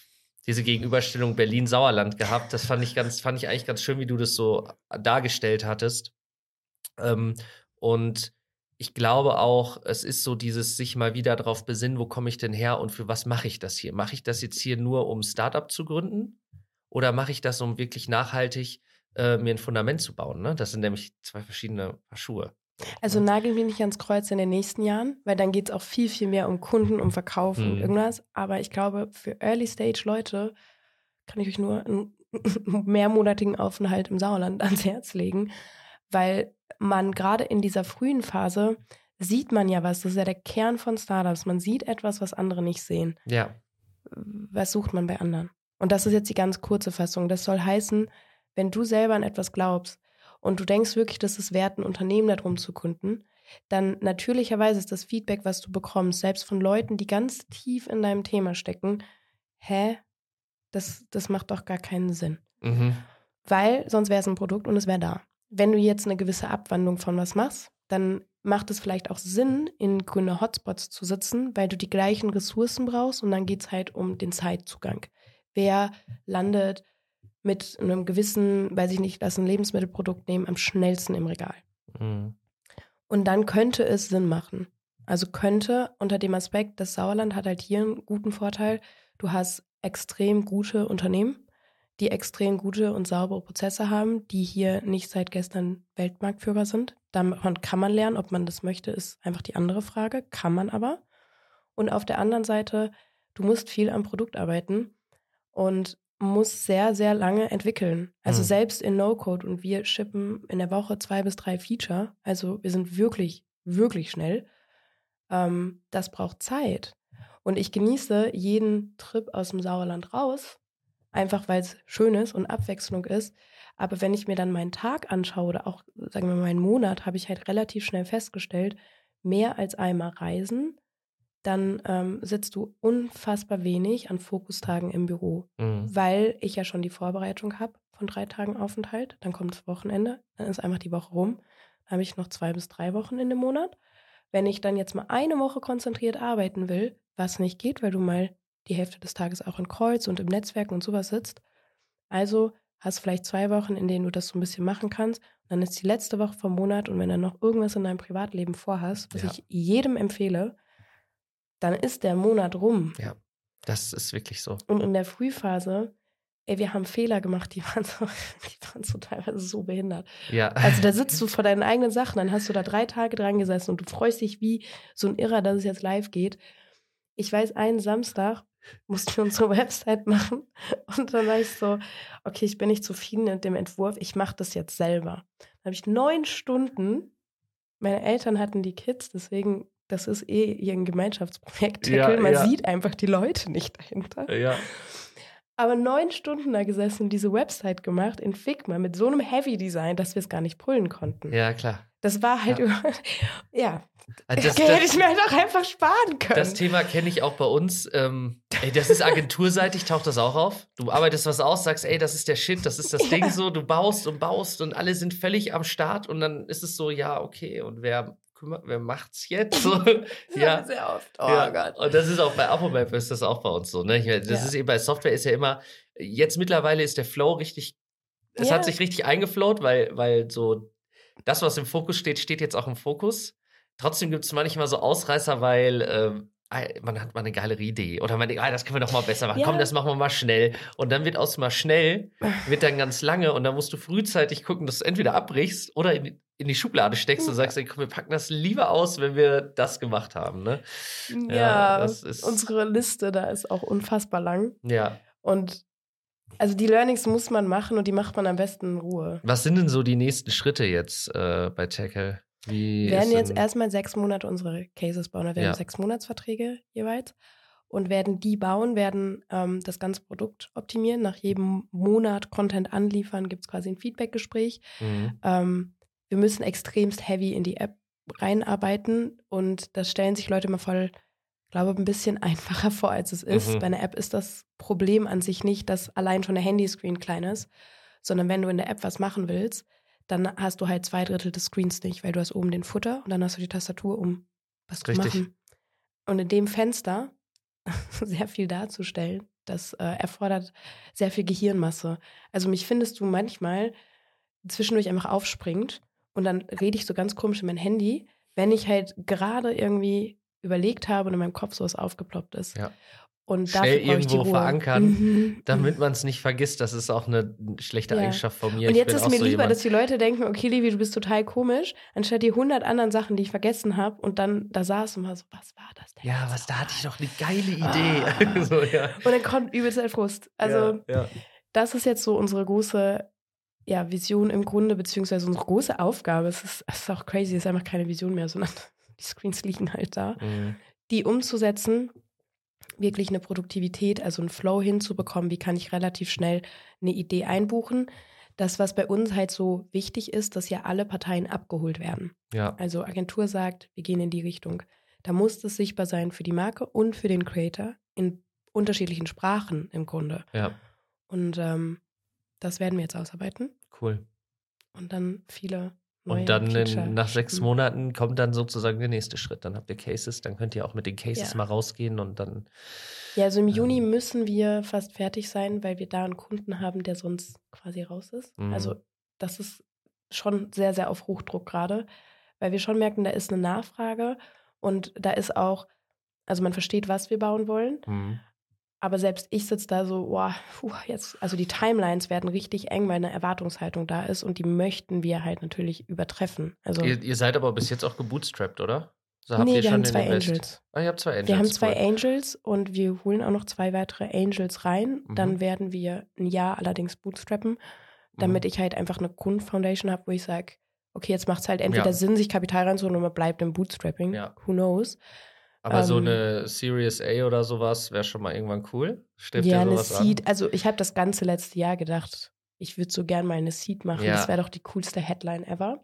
[SPEAKER 2] diese Gegenüberstellung Berlin-Sauerland gehabt. Das fand ich ganz, fand ich eigentlich ganz schön, wie du das so dargestellt hattest. Ähm, und ich glaube auch, es ist so dieses sich mal wieder darauf besinnen, wo komme ich denn her und für was mache ich das hier? Mache ich das jetzt hier nur, um Startup zu gründen? Oder mache ich das, um wirklich nachhaltig äh, mir ein Fundament zu bauen? Ne? Das sind nämlich zwei verschiedene Paar Schuhe.
[SPEAKER 1] Also nagel mich nicht ans Kreuz in den nächsten Jahren, weil dann geht es auch viel, viel mehr um Kunden, um Verkauf
[SPEAKER 2] Mhm.
[SPEAKER 1] und irgendwas. Aber ich glaube, für Early-Stage-Leute kann ich euch nur einen mehrmonatigen Aufenthalt im Sauerland ans Herz legen, weil man gerade in dieser frühen Phase sieht man ja was. Das ist ja der Kern von Startups. Man sieht etwas, was andere nicht sehen.
[SPEAKER 2] Ja.
[SPEAKER 1] Was sucht man bei anderen? Und das ist jetzt die ganz kurze Fassung. Das soll heißen, wenn du selber an etwas glaubst und du denkst wirklich, dass es wert, ein Unternehmen darum zu gründen, dann natürlicherweise ist das Feedback, was du bekommst, selbst von Leuten, die ganz tief in deinem Thema stecken, hä, das, das macht doch gar keinen Sinn.
[SPEAKER 2] Mhm.
[SPEAKER 1] Weil sonst wäre es ein Produkt und es wäre da. Wenn du jetzt eine gewisse Abwandlung von was machst, dann macht es vielleicht auch Sinn, in grüne Hotspots zu sitzen, weil du die gleichen Ressourcen brauchst und dann geht es halt um den Zeitzugang. Wer landet mit einem gewissen, weiß ich nicht, lass ein Lebensmittelprodukt nehmen, am schnellsten im Regal.
[SPEAKER 2] Mhm.
[SPEAKER 1] Und dann könnte es Sinn machen. Also könnte unter dem Aspekt, das Sauerland hat halt hier einen guten Vorteil, du hast extrem gute Unternehmen, die extrem gute und saubere Prozesse haben, die hier nicht seit gestern Weltmarktführer sind. Davon kann man lernen, ob man das möchte, ist einfach die andere Frage, kann man aber. Und auf der anderen Seite, du musst viel am Produkt arbeiten und musst sehr, sehr lange entwickeln. Also
[SPEAKER 2] Mhm.
[SPEAKER 1] selbst in No-Code und wir shippen in der Woche zwei bis drei Feature, also wir sind wirklich, wirklich schnell. Ähm, das braucht Zeit. Und ich genieße jeden Trip aus dem Sauerland raus, einfach weil es schön ist und Abwechslung ist. Aber wenn ich mir dann meinen Tag anschaue oder auch, sagen wir mal, meinen Monat, habe ich halt relativ schnell festgestellt, mehr als einmal reisen, dann ähm, sitzt du unfassbar wenig an Fokustagen im Büro,
[SPEAKER 2] Mhm.
[SPEAKER 1] weil ich ja schon die Vorbereitung habe von drei Tagen Aufenthalt. Dann kommt das Wochenende, dann ist einfach die Woche rum. Dann habe ich noch zwei bis drei Wochen in dem Monat. Wenn ich dann jetzt mal eine Woche konzentriert arbeiten will, was nicht geht, weil du mal die Hälfte des Tages auch in Calls und im Netzwerk und sowas sitzt, also hast vielleicht zwei Wochen, in denen du das so ein bisschen machen kannst. Und dann ist die letzte Woche vom Monat und wenn du noch irgendwas in deinem Privatleben vorhast, was
[SPEAKER 2] Ja.
[SPEAKER 1] ich jedem empfehle, dann ist der Monat rum.
[SPEAKER 2] Ja, das ist wirklich so.
[SPEAKER 1] Und in der Frühphase, ey, wir haben Fehler gemacht, die waren so, die waren so teilweise so behindert.
[SPEAKER 2] Ja.
[SPEAKER 1] Also da sitzt du vor deinen eigenen Sachen, dann hast du da drei Tage dran gesessen und du freust dich wie so ein Irrer, dass es jetzt live geht. Ich weiß, einen Samstag mussten wir unsere Website machen und dann war ich so, okay, ich bin nicht zufrieden mit dem Entwurf, ich mache das jetzt selber. Dann habe ich neun Stunden, meine Eltern hatten die Kids, deswegen, das ist eh ihr Gemeinschaftsprojekt,
[SPEAKER 2] Ja,
[SPEAKER 1] man
[SPEAKER 2] ja.
[SPEAKER 1] sieht einfach die Leute nicht dahinter.
[SPEAKER 2] Ja.
[SPEAKER 1] Aber neun Stunden da gesessen und diese Website gemacht in Figma mit so einem Heavy-Design, dass wir es gar nicht pullen konnten.
[SPEAKER 2] Ja, klar.
[SPEAKER 1] Das war halt,
[SPEAKER 2] Ja.
[SPEAKER 1] über, ja,
[SPEAKER 2] Also
[SPEAKER 1] das,
[SPEAKER 2] das,
[SPEAKER 1] hätte
[SPEAKER 2] das,
[SPEAKER 1] ich mir halt auch einfach sparen können.
[SPEAKER 2] das Thema kenne ich auch bei uns. Ähm, ey, das ist agenturseitig, taucht das auch auf. Du arbeitest was aus, sagst, ey, das ist der Shit, das ist das
[SPEAKER 1] Ja.
[SPEAKER 2] Ding so. Du baust und baust und alle sind völlig am Start und dann ist es so, ja, okay, und wer, kümmert, wer macht's jetzt? So,
[SPEAKER 1] Das
[SPEAKER 2] ja.
[SPEAKER 1] haben wir sehr oft. Oh
[SPEAKER 2] Ja,
[SPEAKER 1] Gott.
[SPEAKER 2] und das ist auch bei Apomap ist das auch bei uns so. Ne? Ich meine, das
[SPEAKER 1] Ja.
[SPEAKER 2] ist eben bei Software ist ja immer, jetzt mittlerweile ist der Flow richtig, es
[SPEAKER 1] Ja.
[SPEAKER 2] hat sich richtig eingeflowt, weil, weil so das, was im Fokus steht, steht jetzt auch im Fokus. Trotzdem gibt es manchmal so Ausreißer, weil ähm, man hat mal eine geilere Idee oder man denkt, ah, das können wir doch mal besser machen.
[SPEAKER 1] Ja.
[SPEAKER 2] Komm, das machen wir mal schnell. Und dann wird aus mal schnell, wird dann ganz lange und dann musst du frühzeitig gucken, dass du entweder abbrichst oder in die, in die Schublade steckst und sagst, ey, komm, wir packen das lieber aus, wenn wir das gemacht haben. Ne?
[SPEAKER 1] Ja,
[SPEAKER 2] Ja, das ist-
[SPEAKER 1] unsere Liste da ist auch unfassbar lang.
[SPEAKER 2] Ja.
[SPEAKER 1] Und also die Learnings muss man machen und die macht man am besten in Ruhe.
[SPEAKER 2] Was sind denn so die nächsten Schritte jetzt äh, bei Tackle? Wie
[SPEAKER 1] Wir werden
[SPEAKER 2] ist
[SPEAKER 1] jetzt
[SPEAKER 2] denn-
[SPEAKER 1] erstmal sechs Monate unsere Cases bauen. Wir
[SPEAKER 2] Ja.
[SPEAKER 1] haben sechs Monatsverträge jeweils und werden die bauen, werden ähm, das ganze Produkt optimieren. Nach jedem Monat Content anliefern, gibt es quasi ein Feedbackgespräch.
[SPEAKER 2] Mhm.
[SPEAKER 1] Ähm, wir müssen extremst heavy in die App reinarbeiten und das stellen sich Leute immer voll, glaube ein bisschen einfacher vor, als es ist.
[SPEAKER 2] Mhm.
[SPEAKER 1] Bei einer App ist das Problem an sich nicht, dass allein schon der Handyscreen klein ist, sondern wenn du in der App was machen willst, dann hast du halt zwei Drittel des Screens nicht, weil du hast oben den Footer und dann hast du die Tastatur, um was
[SPEAKER 2] Richtig.
[SPEAKER 1] zu machen. Und in dem Fenster sehr viel darzustellen, Das äh, erfordert sehr viel Gehirnmasse. Also mich findest du manchmal zwischendurch einfach aufspringt und dann rede ich so ganz komisch in mein Handy, wenn ich halt gerade irgendwie überlegt habe und in meinem Kopf sowas aufgeploppt ist.
[SPEAKER 2] Ja.
[SPEAKER 1] Und
[SPEAKER 2] schnell
[SPEAKER 1] dafür brauche ich die
[SPEAKER 2] irgendwo
[SPEAKER 1] Ruhe.
[SPEAKER 2] verankern,
[SPEAKER 1] Mhm.
[SPEAKER 2] damit man es nicht vergisst. Das ist auch eine schlechte
[SPEAKER 1] Ja.
[SPEAKER 2] Eigenschaft von mir.
[SPEAKER 1] Und
[SPEAKER 2] Ich
[SPEAKER 1] jetzt
[SPEAKER 2] bin
[SPEAKER 1] ist
[SPEAKER 2] auch
[SPEAKER 1] mir
[SPEAKER 2] so
[SPEAKER 1] lieber,
[SPEAKER 2] jemand.
[SPEAKER 1] dass die Leute denken, okay, Levi, du bist total komisch, anstatt die hundert anderen Sachen, die ich vergessen habe und dann da saß und war so, was war das denn?
[SPEAKER 2] Ja,
[SPEAKER 1] jetzt
[SPEAKER 2] was, da
[SPEAKER 1] nochmal?
[SPEAKER 2] hatte ich doch eine geile Idee.
[SPEAKER 1] Ah.
[SPEAKER 2] so, ja.
[SPEAKER 1] Und dann kommt übelst der Frust. Also
[SPEAKER 2] ja, ja.
[SPEAKER 1] das ist jetzt so unsere große ja, Vision im Grunde, beziehungsweise unsere große Aufgabe. Es ist, es ist auch crazy, es ist einfach keine Vision mehr, sondern die Screens liegen halt da.
[SPEAKER 2] Mhm.
[SPEAKER 1] Die umzusetzen, wirklich eine Produktivität, also einen Flow hinzubekommen, wie kann ich relativ schnell eine Idee einbuchen. Das, was bei uns halt so wichtig ist, dass ja alle Parteien abgeholt werden.
[SPEAKER 2] Ja.
[SPEAKER 1] Also Agentur sagt, wir gehen in die Richtung. Da muss es sichtbar sein für die Marke und für den Creator in unterschiedlichen Sprachen im Grunde.
[SPEAKER 2] Ja.
[SPEAKER 1] Und ähm, das werden wir jetzt ausarbeiten.
[SPEAKER 2] Cool.
[SPEAKER 1] Und dann viele neue
[SPEAKER 2] Und dann
[SPEAKER 1] Feature
[SPEAKER 2] in, nach sechs
[SPEAKER 1] schicken.
[SPEAKER 2] Monaten kommt dann sozusagen der nächste Schritt. Dann habt ihr Cases, dann könnt ihr auch mit den Cases
[SPEAKER 1] Ja.
[SPEAKER 2] mal rausgehen und dann.
[SPEAKER 1] Ja, also im Juni
[SPEAKER 2] Ähm.
[SPEAKER 1] müssen wir fast fertig sein, weil wir da einen Kunden haben, der sonst quasi raus ist.
[SPEAKER 2] Mhm.
[SPEAKER 1] Also das ist schon sehr, sehr auf Hochdruck gerade, weil wir schon merken, da ist eine Nachfrage und da ist auch, also man versteht, was wir bauen wollen,
[SPEAKER 2] Mhm.
[SPEAKER 1] aber selbst ich sitze da so, boah, puh, jetzt, also die Timelines werden richtig eng, weil eine Erwartungshaltung da ist und die möchten wir halt natürlich übertreffen. Also
[SPEAKER 2] Ihr, ihr seid aber bis jetzt auch gebootstrapped, oder? So habt
[SPEAKER 1] nee,
[SPEAKER 2] ihr
[SPEAKER 1] wir
[SPEAKER 2] schon
[SPEAKER 1] haben
[SPEAKER 2] den
[SPEAKER 1] zwei
[SPEAKER 2] Invest?
[SPEAKER 1] Angels.
[SPEAKER 2] Ah, ihr habt zwei Angels.
[SPEAKER 1] Wir haben zwei
[SPEAKER 2] cool.
[SPEAKER 1] Angels und wir holen auch noch zwei weitere Angels rein.
[SPEAKER 2] Mhm.
[SPEAKER 1] Dann werden wir ein Jahr allerdings bootstrappen, damit
[SPEAKER 2] Mhm.
[SPEAKER 1] ich halt einfach eine Grundfoundation habe, wo ich sage, okay, jetzt macht es halt entweder
[SPEAKER 2] Ja.
[SPEAKER 1] Sinn, sich Kapital reinzuholen oder man bleibt im Bootstrapping.
[SPEAKER 2] Ja.
[SPEAKER 1] Who knows?
[SPEAKER 2] Aber so
[SPEAKER 1] ähm,
[SPEAKER 2] eine Series A oder sowas wäre schon mal irgendwann cool. Strebt
[SPEAKER 1] ja,
[SPEAKER 2] ihr
[SPEAKER 1] eine
[SPEAKER 2] sowas
[SPEAKER 1] Seed.
[SPEAKER 2] an?
[SPEAKER 1] Also ich habe das ganze letzte Jahr gedacht, ich würde so gern mal eine Seed machen.
[SPEAKER 2] Ja.
[SPEAKER 1] Das wäre doch die coolste Headline ever.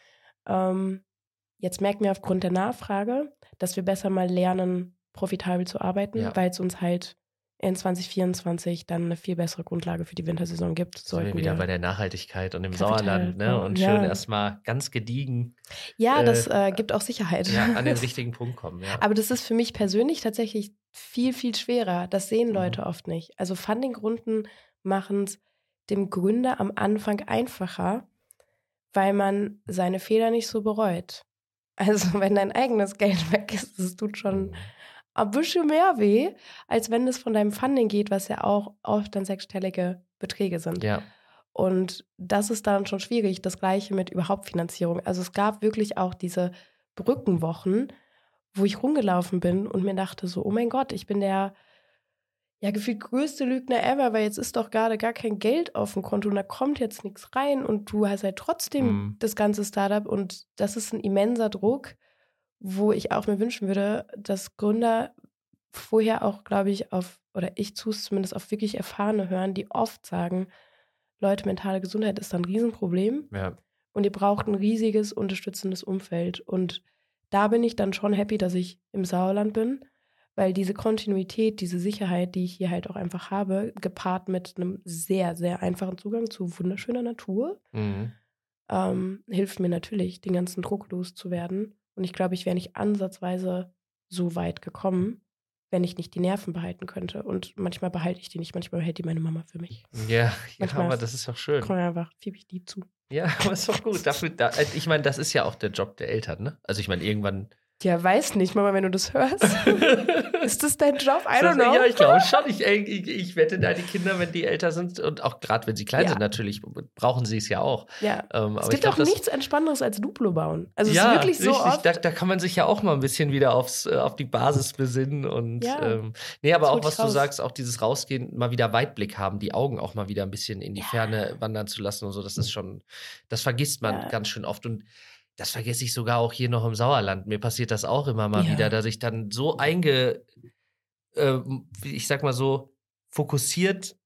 [SPEAKER 1] Ähm, jetzt merken wir aufgrund der Nachfrage, dass wir besser mal lernen, profitabel zu arbeiten,
[SPEAKER 2] Ja.
[SPEAKER 1] weil es uns halt in zwanzig vierundzwanzig dann eine viel bessere Grundlage für die Wintersaison gibt.
[SPEAKER 2] Sind wir
[SPEAKER 1] Sollten
[SPEAKER 2] wieder
[SPEAKER 1] wir.
[SPEAKER 2] bei der Nachhaltigkeit und im
[SPEAKER 1] Kapital
[SPEAKER 2] Sauerland, ne?
[SPEAKER 1] bauen.
[SPEAKER 2] Und
[SPEAKER 1] Ja.
[SPEAKER 2] schön erstmal ganz gediegen
[SPEAKER 1] Ja,
[SPEAKER 2] äh,
[SPEAKER 1] das äh, gibt auch Sicherheit.
[SPEAKER 2] ja, an den richtigen Punkt kommen. Ja.
[SPEAKER 1] Aber das ist für mich persönlich tatsächlich viel, viel schwerer. Das sehen Leute
[SPEAKER 2] Mhm.
[SPEAKER 1] oft nicht. Also Funding-Runden machen es dem Gründer am Anfang einfacher, weil man seine Fehler nicht so bereut. Also wenn dein eigenes Geld weg ist, das tut schon ein bisschen mehr weh, als wenn es von deinem Funding geht, was ja auch oft dann sechsstellige Beträge sind.
[SPEAKER 2] ja.
[SPEAKER 1] Und das ist dann schon schwierig. Das Gleiche mit überhaupt Finanzierung. Also es gab wirklich auch diese Brückenwochen, wo ich rumgelaufen bin und mir dachte so, oh mein Gott, ich bin der ja gefühlt größte Lügner ever, weil jetzt ist doch gerade gar kein Geld auf dem Konto und da kommt jetzt nichts rein und du hast halt trotzdem
[SPEAKER 2] Mhm.
[SPEAKER 1] das ganze Startup und das ist ein immenser Druck, wo ich auch mir wünschen würde, dass Gründer vorher auch, glaube ich, auf, oder ich tue es zumindest auf wirklich Erfahrene hören, die oft sagen, Leute, mentale Gesundheit ist ein Riesenproblem
[SPEAKER 2] ja.
[SPEAKER 1] und ihr braucht ein riesiges, unterstützendes Umfeld. Und da bin ich dann schon happy, dass ich im Sauerland bin, weil diese Kontinuität, diese Sicherheit, die ich hier halt auch einfach habe, gepaart mit einem sehr, sehr einfachen Zugang zu wunderschöner Natur,
[SPEAKER 2] Mhm.
[SPEAKER 1] ähm, hilft mir natürlich, den ganzen Druck loszuwerden. Und ich glaube, ich wäre nicht ansatzweise so weit gekommen, wenn ich nicht die Nerven behalten könnte. Und manchmal behalte ich die nicht, manchmal behält die meine Mama für mich.
[SPEAKER 2] Ja, ja,
[SPEAKER 1] Manchmal
[SPEAKER 2] aber
[SPEAKER 1] ist-
[SPEAKER 2] das ist doch schön.
[SPEAKER 1] Komm einfach, schiebe ich die zu.
[SPEAKER 2] Ja, aber ist doch gut. Dafür, da, ich meine, das ist ja auch der Job der Eltern, ne? Also ich meine, irgendwann.
[SPEAKER 1] Ja, weiß nicht, Mama, wenn du das hörst. Ist das dein Job? I
[SPEAKER 2] Das-
[SPEAKER 1] don't know.
[SPEAKER 2] Ja, ich glaube schon. Ich, ich, ich wette, da die Kinder, wenn die älter sind und auch gerade wenn sie klein
[SPEAKER 1] Ja.
[SPEAKER 2] sind, natürlich brauchen sie es ja auch.
[SPEAKER 1] Ja.
[SPEAKER 2] Ähm,
[SPEAKER 1] Es
[SPEAKER 2] aber
[SPEAKER 1] gibt
[SPEAKER 2] ich glaub,
[SPEAKER 1] auch
[SPEAKER 2] das-
[SPEAKER 1] nichts Entspannenderes als Duplo bauen. Also es
[SPEAKER 2] ja,
[SPEAKER 1] ist wirklich so
[SPEAKER 2] richtig.
[SPEAKER 1] oft.
[SPEAKER 2] Da, da kann man sich ja auch mal ein bisschen wieder aufs, äh, auf die Basis besinnen. Und
[SPEAKER 1] Ja.
[SPEAKER 2] ähm, nee, aber
[SPEAKER 1] Das
[SPEAKER 2] auch,
[SPEAKER 1] holt
[SPEAKER 2] was
[SPEAKER 1] dich
[SPEAKER 2] du
[SPEAKER 1] raus.
[SPEAKER 2] sagst, auch dieses Rausgehen, mal wieder Weitblick haben, die Augen auch mal wieder ein bisschen in die
[SPEAKER 1] Ja.
[SPEAKER 2] Ferne wandern zu lassen und so, das ist schon, das vergisst man
[SPEAKER 1] Ja.
[SPEAKER 2] ganz schön oft. Und das vergesse ich sogar auch hier noch im Sauerland. Mir passiert das auch immer mal
[SPEAKER 1] Ja.
[SPEAKER 2] wieder, dass ich dann so einge, äh, ich sag mal so, fokussiert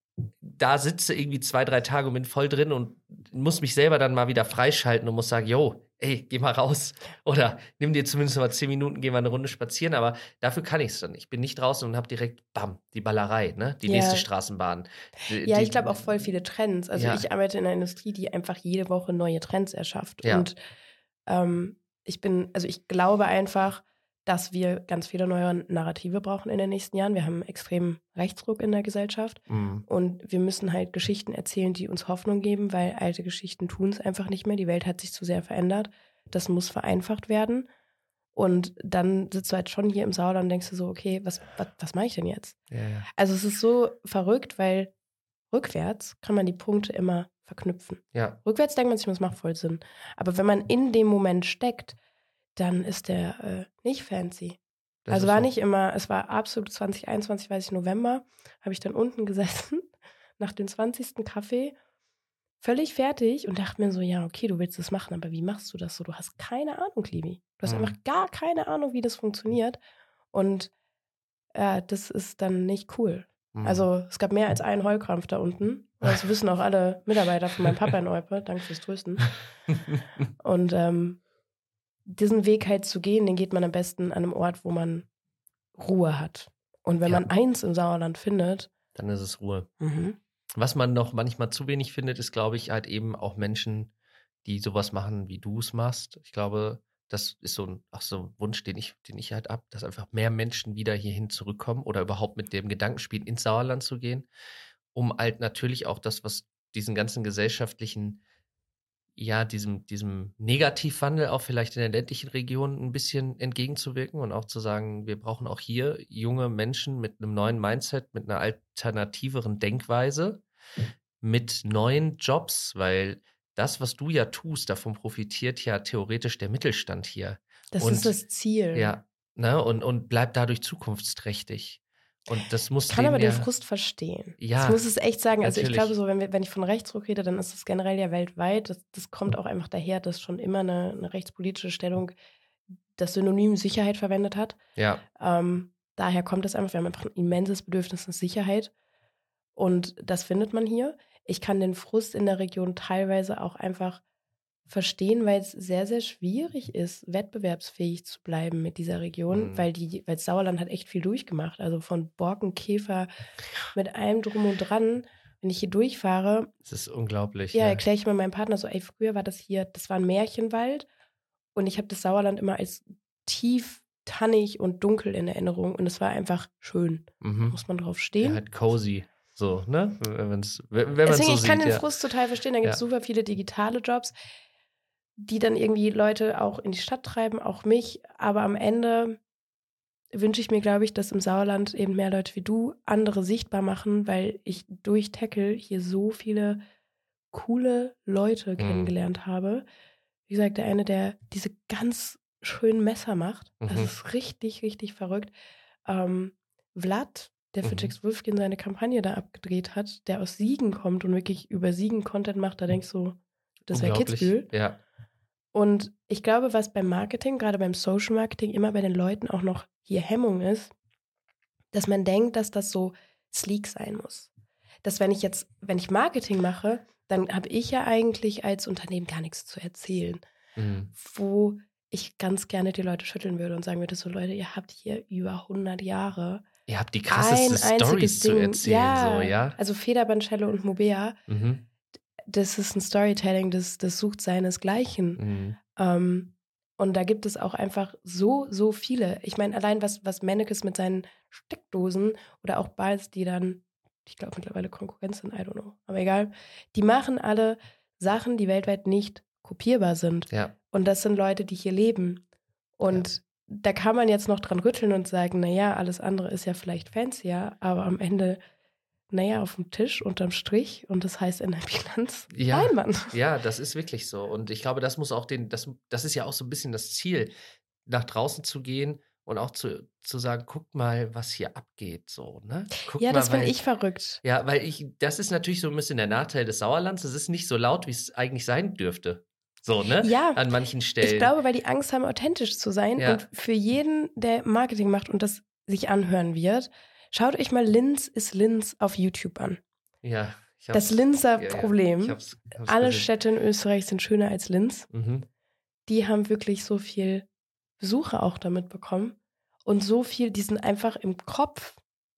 [SPEAKER 2] da sitze irgendwie zwei, drei Tage und bin voll drin und muss mich selber dann mal wieder freischalten und muss sagen, yo, ey, geh mal raus. Oder nimm dir zumindest mal zehn Minuten, geh mal eine Runde spazieren. Aber dafür kann ich es dann. Ich bin nicht draußen und habe direkt, bam, die Ballerei, ne? Die
[SPEAKER 1] Ja.
[SPEAKER 2] nächste Straßenbahn. Die,
[SPEAKER 1] Ja,
[SPEAKER 2] die-
[SPEAKER 1] ich glaube auch voll viele Trends. Also
[SPEAKER 2] Ja.
[SPEAKER 1] ich arbeite in einer Industrie, die einfach jede Woche neue Trends erschafft.
[SPEAKER 2] Ja.
[SPEAKER 1] Und ähm, ich bin, also ich glaube einfach, dass wir ganz viele neue Narrative brauchen in den nächsten Jahren. Wir haben extrem Rechtsruck in der Gesellschaft
[SPEAKER 2] Mhm.
[SPEAKER 1] und wir müssen halt Geschichten erzählen, die uns Hoffnung geben, weil alte Geschichten tun es einfach nicht mehr. Die Welt hat sich zu sehr verändert. Das muss vereinfacht werden. Und dann sitzt du halt schon hier im Sauerland und denkst du so, okay, was, was, was mache ich denn jetzt?
[SPEAKER 2] Ja, ja.
[SPEAKER 1] Also es ist so verrückt, weil rückwärts kann man die Punkte immer verknüpfen.
[SPEAKER 2] Ja.
[SPEAKER 1] Rückwärts denkt man sich, das macht voll Sinn. Aber wenn man in dem Moment steckt, dann ist der äh, nicht fancy.
[SPEAKER 2] Das
[SPEAKER 1] also
[SPEAKER 2] ist
[SPEAKER 1] war
[SPEAKER 2] so.
[SPEAKER 1] nicht immer, es war absolut zwanzig einundzwanzig, weiß ich, November, habe ich dann unten gesessen, nach dem zwanzigsten Kaffee, völlig fertig und dachte mir so, ja, okay, du willst das machen, aber wie machst du das so? Du hast keine Ahnung, Livi. Du hast
[SPEAKER 2] Mhm.
[SPEAKER 1] einfach gar keine Ahnung, wie das funktioniert. Und äh, das ist dann nicht cool.
[SPEAKER 2] Mhm.
[SPEAKER 1] Also es gab mehr als einen Heulkrampf da unten. Das wissen auch alle Mitarbeiter von meinem Papa in Olpe. Danke fürs Trösten. Und ähm, diesen Weg halt zu gehen, den geht man am besten an einem Ort, wo man Ruhe hat. Und wenn
[SPEAKER 2] Ja.
[SPEAKER 1] man eins im Sauerland findet,
[SPEAKER 2] Dann ist es Ruhe.
[SPEAKER 1] mhm.
[SPEAKER 2] Was man noch manchmal zu wenig findet, ist, glaube ich, halt eben auch Menschen, die sowas machen, wie du es machst. Ich glaube, das ist so ein, ach so ein Wunsch, den ich, den ich halt ab, dass einfach mehr Menschen wieder hierhin zurückkommen oder überhaupt mit dem Gedanken spielen, ins Sauerland zu gehen, um halt natürlich auch das, was diesen ganzen gesellschaftlichen, ja, diesem, diesem Negativwandel auch vielleicht in der ländlichen Region ein bisschen entgegenzuwirken und auch zu sagen, wir brauchen auch hier junge Menschen mit einem neuen Mindset, mit einer alternativeren Denkweise, mit neuen Jobs, weil das, was du ja tust, davon profitiert ja theoretisch der Mittelstand hier.
[SPEAKER 1] das
[SPEAKER 2] Und-
[SPEAKER 1] ist das Ziel.
[SPEAKER 2] Ja, ne, und, und bleibt dadurch zukunftsträchtig. Und das muss
[SPEAKER 1] Ich kann
[SPEAKER 2] denen
[SPEAKER 1] aber den
[SPEAKER 2] ja,
[SPEAKER 1] Frust verstehen.
[SPEAKER 2] Ja,
[SPEAKER 1] ich muss es echt sagen. Also ich
[SPEAKER 2] natürlich.
[SPEAKER 1] glaube so, wenn, wir, wenn ich von Rechtsruck rede, dann ist es generell ja weltweit. Das, das kommt auch einfach daher, dass schon immer eine, eine rechtspolitische Stellung das Synonym Sicherheit verwendet hat.
[SPEAKER 2] ja,
[SPEAKER 1] Ähm, daher kommt es einfach, wir haben einfach ein immenses Bedürfnis nach Sicherheit. Und das findet man hier. Ich kann den Frust in der Region teilweise auch einfach verstehen, weil es sehr, sehr schwierig ist, wettbewerbsfähig zu bleiben mit dieser Region,
[SPEAKER 2] Mhm.
[SPEAKER 1] weil die, weil Sauerland hat echt viel durchgemacht. Also von Borkenkäfer mit allem drum und dran. Wenn ich hier durchfahre,
[SPEAKER 2] es ist unglaublich.
[SPEAKER 1] ja,
[SPEAKER 2] ne?
[SPEAKER 1] erkläre ich mal meinem Partner so, ey, früher war das hier, das war ein Märchenwald und ich habe das Sauerland immer als tief, tannig und dunkel in Erinnerung und es war einfach schön.
[SPEAKER 2] Mhm.
[SPEAKER 1] Muss man drauf
[SPEAKER 2] Ja,
[SPEAKER 1] stehen.
[SPEAKER 2] halt cozy. So, ne? Wenn man's, wenn wenn man's
[SPEAKER 1] Deswegen,
[SPEAKER 2] so
[SPEAKER 1] ich kann
[SPEAKER 2] sieht,
[SPEAKER 1] den
[SPEAKER 2] ja.
[SPEAKER 1] Frust total verstehen. Da gibt es
[SPEAKER 2] Ja.
[SPEAKER 1] super viele digitale Jobs, die dann irgendwie Leute auch in die Stadt treiben, auch mich. Aber am Ende wünsche ich mir, glaube ich, dass im Sauerland eben mehr Leute wie du andere sichtbar machen, weil ich durch Tackle hier so viele coole Leute
[SPEAKER 2] Mhm.
[SPEAKER 1] kennengelernt habe. Wie gesagt, der eine, der diese ganz schönen Messer macht. Das
[SPEAKER 2] Mhm.
[SPEAKER 1] ist richtig, richtig verrückt. Ähm, Vlad, der für
[SPEAKER 2] Mhm.
[SPEAKER 1] Jax Wolfskin seine Kampagne da abgedreht hat, der aus Siegen kommt und wirklich über Siegen Content macht, da denkst du, das wäre
[SPEAKER 2] Unglaublich.
[SPEAKER 1] Kitzbühel.
[SPEAKER 2] Ja.
[SPEAKER 1] Und ich glaube, was beim Marketing, gerade beim Social Marketing, immer bei den Leuten auch noch hier Hemmung ist, dass man denkt, dass das so sleek sein muss. Dass wenn ich jetzt, wenn ich Marketing mache, dann habe ich ja eigentlich als Unternehmen gar nichts zu erzählen.
[SPEAKER 2] Mhm.
[SPEAKER 1] Wo ich ganz gerne die Leute schütteln würde und sagen würde, so Leute, ihr habt hier über hundert Jahre
[SPEAKER 2] Ihr habt die krasseste
[SPEAKER 1] ein
[SPEAKER 2] Stories
[SPEAKER 1] einziges
[SPEAKER 2] zu
[SPEAKER 1] Ding.
[SPEAKER 2] erzählen,
[SPEAKER 1] ja,
[SPEAKER 2] so, ja?
[SPEAKER 1] Also Federbandschelle und Mobea,
[SPEAKER 2] Mhm.
[SPEAKER 1] das ist ein Storytelling, das, das sucht seinesgleichen.
[SPEAKER 2] Mhm.
[SPEAKER 1] Ähm, und da gibt es auch einfach so, so viele. Ich meine, allein was, was Mannekes mit seinen Steckdosen oder auch Balls, die dann, ich glaube mittlerweile Konkurrenz sind, I don't know, aber egal, die machen alle Sachen, die weltweit nicht kopierbar sind.
[SPEAKER 2] Ja.
[SPEAKER 1] Und das sind Leute, die hier leben. Und da kann man jetzt noch dran rütteln und sagen, naja, alles andere ist ja vielleicht fancier, aber am Ende, naja, auf dem Tisch, unterm Strich und das heißt in der Bilanz,
[SPEAKER 2] Ja.
[SPEAKER 1] Leinwand.
[SPEAKER 2] Ja, das ist wirklich so. Und ich glaube, das muss auch den, das, das ist ja auch so ein bisschen das Ziel, nach draußen zu gehen und auch zu, zu sagen, guckt mal, was hier abgeht, so, ne? Guckt
[SPEAKER 1] Ja,
[SPEAKER 2] mal,
[SPEAKER 1] das finde
[SPEAKER 2] weil-
[SPEAKER 1] ich verrückt.
[SPEAKER 2] Ja, weil ich, das ist natürlich so ein bisschen der Nachteil des Sauerlands. Es ist nicht so laut, wie es eigentlich sein dürfte. So, ne?
[SPEAKER 1] Ja,
[SPEAKER 2] An manchen Stellen.
[SPEAKER 1] Ich glaube, weil die Angst haben, authentisch zu sein.
[SPEAKER 2] Ja.
[SPEAKER 1] Und für jeden, der Marketing macht und das sich anhören wird, schaut euch mal Linz ist Linz auf YouTube an.
[SPEAKER 2] Ja, ich
[SPEAKER 1] Das
[SPEAKER 2] hab's-
[SPEAKER 1] Linzer
[SPEAKER 2] ja, ja.
[SPEAKER 1] Problem.
[SPEAKER 2] Ich hab's, hab's
[SPEAKER 1] Alle
[SPEAKER 2] gesehen.
[SPEAKER 1] Städte in Österreich sind schöner als Linz.
[SPEAKER 2] Mhm.
[SPEAKER 1] Die haben wirklich so viel Besucher auch damit bekommen. Und so viel, die sind einfach im Kopf,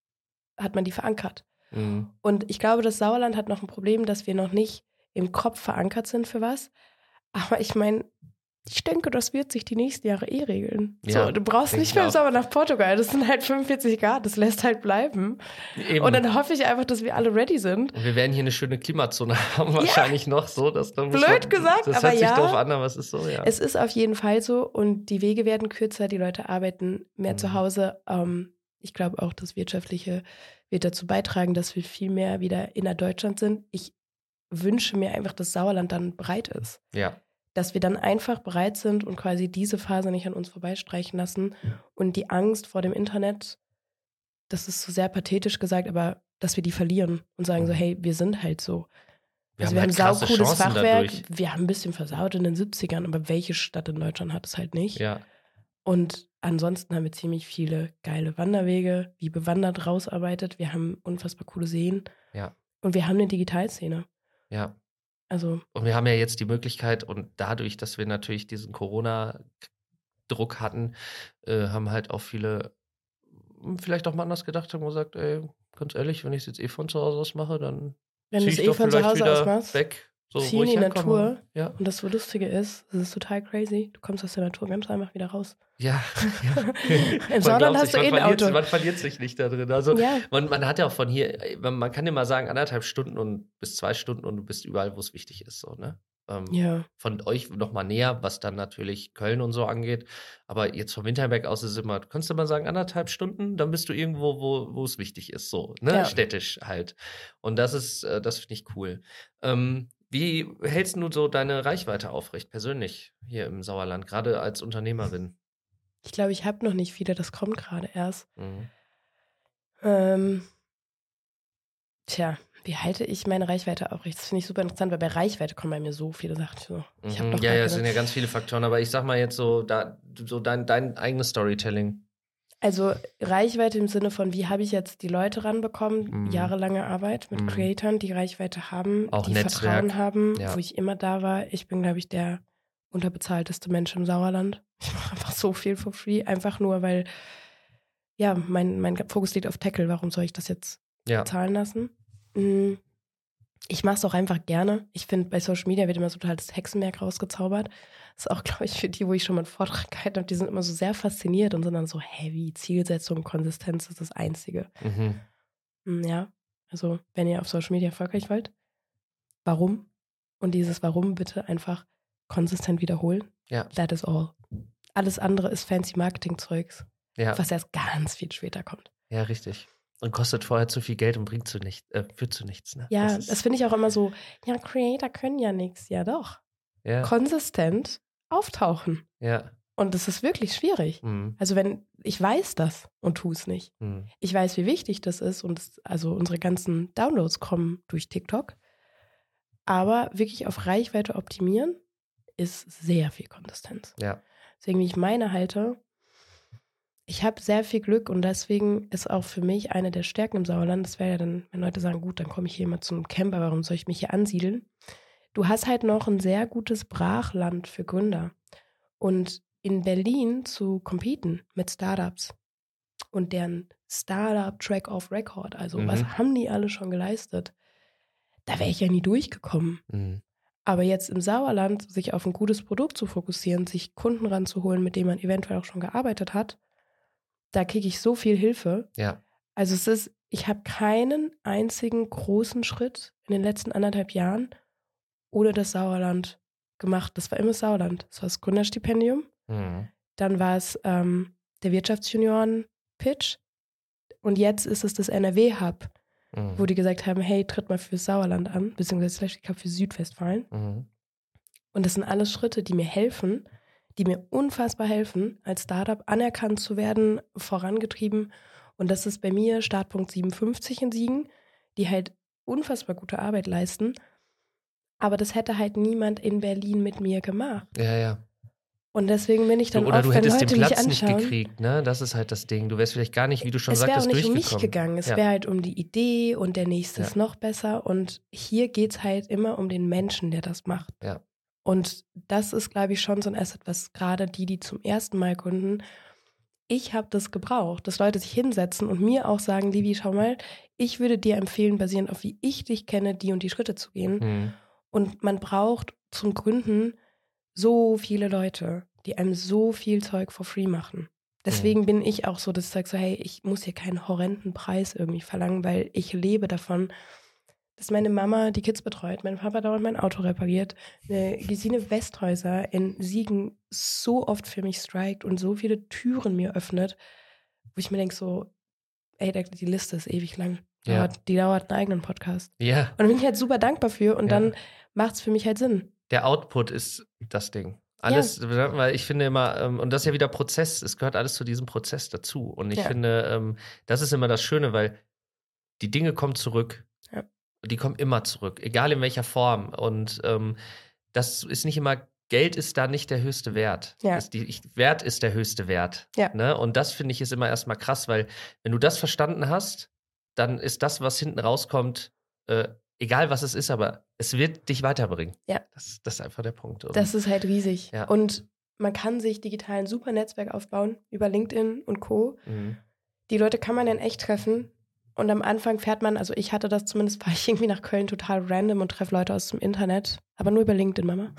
[SPEAKER 1] hat man die verankert.
[SPEAKER 2] Mhm.
[SPEAKER 1] Und ich glaube, das Sauerland hat noch ein Problem, dass wir noch nicht im Kopf verankert sind für was. Aber ich meine, ich denke, das wird sich die nächsten Jahre eh regeln.
[SPEAKER 2] Ja,
[SPEAKER 1] so, du brauchst nicht mehr im Sommer nach Portugal. Das sind halt fünfundvierzig Grad, das lässt halt bleiben. Eben. Und dann hoffe ich einfach, dass wir alle ready sind.
[SPEAKER 2] Und wir werden hier eine schöne Klimazone haben, ja. wahrscheinlich noch so. Dass dann
[SPEAKER 1] Blöd man, gesagt,
[SPEAKER 2] das
[SPEAKER 1] aber
[SPEAKER 2] hört sich
[SPEAKER 1] ja.
[SPEAKER 2] doof an, aber es ist so, ja.
[SPEAKER 1] Es ist auf jeden Fall so und die Wege werden kürzer, die Leute arbeiten mehr mhm. zu Hause. Ähm, ich glaube auch, das Wirtschaftliche wird dazu beitragen, dass wir viel mehr wieder in Deutschland sind. Ich wünsche mir einfach, dass Sauerland dann bereit ist.
[SPEAKER 2] Ja.
[SPEAKER 1] Dass wir dann einfach bereit sind und quasi diese Phase nicht an uns vorbeistreichen lassen. Und die Angst vor dem Internet, das ist so sehr pathetisch gesagt, aber dass wir die verlieren und sagen so, hey, wir sind halt so.
[SPEAKER 2] Wir
[SPEAKER 1] also
[SPEAKER 2] haben
[SPEAKER 1] wir
[SPEAKER 2] halt
[SPEAKER 1] haben ein saucooles Fachwerk,
[SPEAKER 2] dadurch.
[SPEAKER 1] Wir haben ein bisschen versaut in den siebzigern, aber welche Stadt in Deutschland hat es halt nicht?
[SPEAKER 2] Ja.
[SPEAKER 1] Und ansonsten haben wir ziemlich viele geile Wanderwege, wie bewandert rausarbeitet. Wir haben unfassbar coole Seen.
[SPEAKER 2] Ja.
[SPEAKER 1] Und wir haben eine Digitalszene.
[SPEAKER 2] Ja.
[SPEAKER 1] Also.
[SPEAKER 2] Und wir haben ja jetzt die Möglichkeit und dadurch, dass wir natürlich diesen Corona-Druck hatten, äh, haben halt auch viele vielleicht auch mal anders gedacht, haben gesagt, ey, ganz ehrlich, wenn ich es jetzt eh von zu Hause aus mache, dann
[SPEAKER 1] wenn
[SPEAKER 2] zieh
[SPEAKER 1] du es
[SPEAKER 2] ich
[SPEAKER 1] eh
[SPEAKER 2] doch
[SPEAKER 1] von zu
[SPEAKER 2] vielleicht
[SPEAKER 1] Hause
[SPEAKER 2] wieder
[SPEAKER 1] aus machst,
[SPEAKER 2] weg. So,
[SPEAKER 1] zieh
[SPEAKER 2] wo
[SPEAKER 1] in
[SPEAKER 2] ich
[SPEAKER 1] die
[SPEAKER 2] herkomme.
[SPEAKER 1] Natur.
[SPEAKER 2] Ja.
[SPEAKER 1] Und das so Lustige ist, das ist total crazy, du kommst aus der Natur ganz einfach wieder raus.
[SPEAKER 2] Ja. ja.
[SPEAKER 1] Im Sauerland hast du eh ein Auto.
[SPEAKER 2] Man verliert sich nicht da drin. Also
[SPEAKER 1] ja.
[SPEAKER 2] man, man hat ja auch von hier, man kann ja mal sagen, anderthalb Stunden und bis zwei Stunden und du bist überall, wo es wichtig ist. So, ne? Ähm,
[SPEAKER 1] ja.
[SPEAKER 2] Von euch noch mal näher, was dann natürlich Köln und so angeht. Aber jetzt vom Winterberg aus ist es immer, kannst du mal sagen, anderthalb Stunden, dann bist du irgendwo, wo, wo es wichtig ist. So, ne?
[SPEAKER 1] Ja.
[SPEAKER 2] Städtisch halt. Und das ist, äh, das finde ich cool. Ähm, Wie hältst du so deine Reichweite aufrecht, persönlich hier im Sauerland, gerade als Unternehmerin?
[SPEAKER 1] Ich glaube, ich habe noch nicht viele, das kommt gerade erst.
[SPEAKER 2] Mhm.
[SPEAKER 1] Ähm, tja, wie halte ich meine Reichweite aufrecht? Das finde ich super interessant, weil bei Reichweite kommen bei mir so viele Sachen. So, ich
[SPEAKER 2] mhm.
[SPEAKER 1] noch
[SPEAKER 2] Ja, ja, es sind ja ganz viele Faktoren, aber ich sag mal jetzt so, da, so dein, dein eigenes Storytelling.
[SPEAKER 1] Also Reichweite im Sinne von, wie habe ich jetzt die Leute ranbekommen,
[SPEAKER 2] Mhm.
[SPEAKER 1] jahrelange Arbeit mit
[SPEAKER 2] Mhm.
[SPEAKER 1] Creatoren, die Reichweite haben,
[SPEAKER 2] Auch
[SPEAKER 1] die
[SPEAKER 2] Netzwerk.
[SPEAKER 1] Vertrauen haben,
[SPEAKER 2] Ja.
[SPEAKER 1] wo ich immer da war. Ich bin, glaube ich, der unterbezahlteste Mensch im Sauerland. Ich mache einfach so viel for free, einfach nur, weil ja, mein, mein Fokus liegt auf Tackle. Warum soll ich das jetzt
[SPEAKER 2] Ja.
[SPEAKER 1] zahlen lassen? Mhm. Ich mache es auch einfach gerne. Ich finde, bei Social Media wird immer so total das Hexenwerk rausgezaubert. Das ist auch, glaube ich, für die, wo ich schon mal einen Vortrag gehalten habe, die sind immer so sehr fasziniert und sind dann so heavy. Zielsetzung, Konsistenz ist das Einzige.
[SPEAKER 2] Mhm.
[SPEAKER 1] Ja, also wenn ihr auf Social Media erfolgreich wollt, warum? Und dieses Warum bitte einfach konsistent wiederholen.
[SPEAKER 2] Ja.
[SPEAKER 1] That is all. Alles andere ist fancy Marketing-Zeugs,
[SPEAKER 2] Ja.
[SPEAKER 1] was erst ganz viel später kommt.
[SPEAKER 2] Ja, richtig. Und kostet vorher zu viel Geld und bringt zu nicht, äh, führt zu nichts. Ne?
[SPEAKER 1] Ja,
[SPEAKER 2] das
[SPEAKER 1] das,
[SPEAKER 2] ist,
[SPEAKER 1] finde ich auch immer so, ja, Creator können ja nichts. Ja, doch.
[SPEAKER 2] ja,
[SPEAKER 1] Konsistent auftauchen.
[SPEAKER 2] ja.
[SPEAKER 1] Und das ist wirklich schwierig.
[SPEAKER 2] Mhm.
[SPEAKER 1] Also wenn, ich weiß das und tue es nicht.
[SPEAKER 2] Mhm.
[SPEAKER 1] Ich weiß, wie wichtig das ist und es, also unsere ganzen Downloads kommen durch TikTok. Aber wirklich auf Reichweite optimieren ist sehr viel Konsistenz.
[SPEAKER 2] Ja.
[SPEAKER 1] Deswegen, wie ich meine halte, ich habe sehr viel Glück und deswegen ist auch für mich eine der Stärken im Sauerland, das wäre ja dann, wenn Leute sagen, gut, dann komme ich hier immer zu einem Camper, warum soll ich mich hier ansiedeln? Du hast halt noch ein sehr gutes Brachland für Gründer. Und in Berlin zu competen mit Startups und deren Startup Track of Record, also
[SPEAKER 2] Mhm.
[SPEAKER 1] was haben die alle schon geleistet? Da wäre ich ja nie durchgekommen.
[SPEAKER 2] Mhm.
[SPEAKER 1] Aber jetzt im Sauerland sich auf ein gutes Produkt zu fokussieren, sich Kunden ranzuholen, mit denen man eventuell auch schon gearbeitet hat, da kriege ich so viel Hilfe.
[SPEAKER 2] Ja.
[SPEAKER 1] Also es ist, ich habe keinen einzigen großen Schritt in den letzten anderthalb Jahren ohne das Sauerland gemacht. Das war immer das Sauerland. Das war das Gründerstipendium.
[SPEAKER 2] Mhm.
[SPEAKER 1] Dann war es ähm, der Wirtschaftsjunioren-Pitch. Und jetzt ist es das N R W-Hub,
[SPEAKER 2] Mhm.
[SPEAKER 1] wo die gesagt haben, hey, tritt mal fürs Sauerland an, beziehungsweise Slash Cup für Südwestfalen.
[SPEAKER 2] Mhm.
[SPEAKER 1] Und das sind alles Schritte, die mir helfen, die mir unfassbar helfen, als Startup anerkannt zu werden, vorangetrieben. Und das ist bei mir Startpunkt siebenundfünfzig in Siegen, die halt unfassbar gute Arbeit leisten. Aber das hätte halt niemand in Berlin mit mir gemacht.
[SPEAKER 2] Ja, ja.
[SPEAKER 1] Und deswegen bin ich dann
[SPEAKER 2] Oder
[SPEAKER 1] oft,
[SPEAKER 2] du
[SPEAKER 1] wenn
[SPEAKER 2] hättest
[SPEAKER 1] Leute
[SPEAKER 2] den Platz
[SPEAKER 1] mich
[SPEAKER 2] nicht
[SPEAKER 1] anschauen,
[SPEAKER 2] gekriegt, ne? Das ist halt das Ding. Du wärst vielleicht gar nicht, wie du schon
[SPEAKER 1] es wäre auch
[SPEAKER 2] sagtest,
[SPEAKER 1] nicht um mich
[SPEAKER 2] durchgekommen.
[SPEAKER 1] gegangen. Es
[SPEAKER 2] Ja.
[SPEAKER 1] wäre halt um die Idee und der nächste ist
[SPEAKER 2] Ja.
[SPEAKER 1] noch besser. Und hier geht es halt immer um den Menschen, der das macht.
[SPEAKER 2] Ja.
[SPEAKER 1] Und das ist, glaube ich, schon so ein Asset, was gerade die, die zum ersten Mal gründen, ich habe das gebraucht, dass Leute sich hinsetzen und mir auch sagen, Livi, schau mal, ich würde dir empfehlen, basierend auf wie ich dich kenne, die und die Schritte zu gehen.
[SPEAKER 2] Mhm.
[SPEAKER 1] Und man braucht zum Gründen so viele Leute, die einem so viel Zeug for free machen. Deswegen mhm. bin ich auch so, dass ich sage so, hey, ich muss hier keinen horrenden Preis irgendwie verlangen, weil ich lebe davon, dass meine Mama die Kids betreut, mein Papa dauernd mein Auto repariert, eine Gesine Westhäuser in Siegen so oft für mich strikt und so viele Türen mir öffnet, wo ich mir denke so, ey, die Liste ist ewig lang.
[SPEAKER 2] Ja.
[SPEAKER 1] Aber die dauert einen eigenen Podcast.
[SPEAKER 2] Ja.
[SPEAKER 1] Und da bin ich halt super dankbar für und ja. dann macht es für mich halt Sinn.
[SPEAKER 2] Der Output ist das Ding. Alles, ja. weil ich finde immer, ähm, und das ist ja wieder Prozess, es gehört alles zu diesem Prozess dazu. Und ich ja. finde, ähm, das ist immer das Schöne, weil die Dinge kommen zurück.
[SPEAKER 1] Ja.
[SPEAKER 2] Die kommen immer zurück, egal in welcher Form. Und ähm, das ist nicht immer, Geld ist da nicht der höchste Wert.
[SPEAKER 1] Ja.
[SPEAKER 2] Ist die, ich, Wert ist der höchste Wert.
[SPEAKER 1] Ja.
[SPEAKER 2] Ne? Und das finde ich ist immer erstmal krass, weil wenn du das verstanden hast, dann ist das, was hinten rauskommt, äh, egal was es ist, aber es wird dich weiterbringen.
[SPEAKER 1] Ja.
[SPEAKER 2] Das, das ist einfach der Punkt. Und
[SPEAKER 1] das ist halt riesig.
[SPEAKER 2] Ja.
[SPEAKER 1] Und man kann sich digital ein super Netzwerk aufbauen über LinkedIn und Co.
[SPEAKER 2] Mhm.
[SPEAKER 1] Die Leute kann man dann echt treffen. Und am Anfang fährt man, also ich hatte das zumindest, fahre ich irgendwie nach Köln total random und treffe Leute aus dem Internet. Aber nur über LinkedIn, Mama.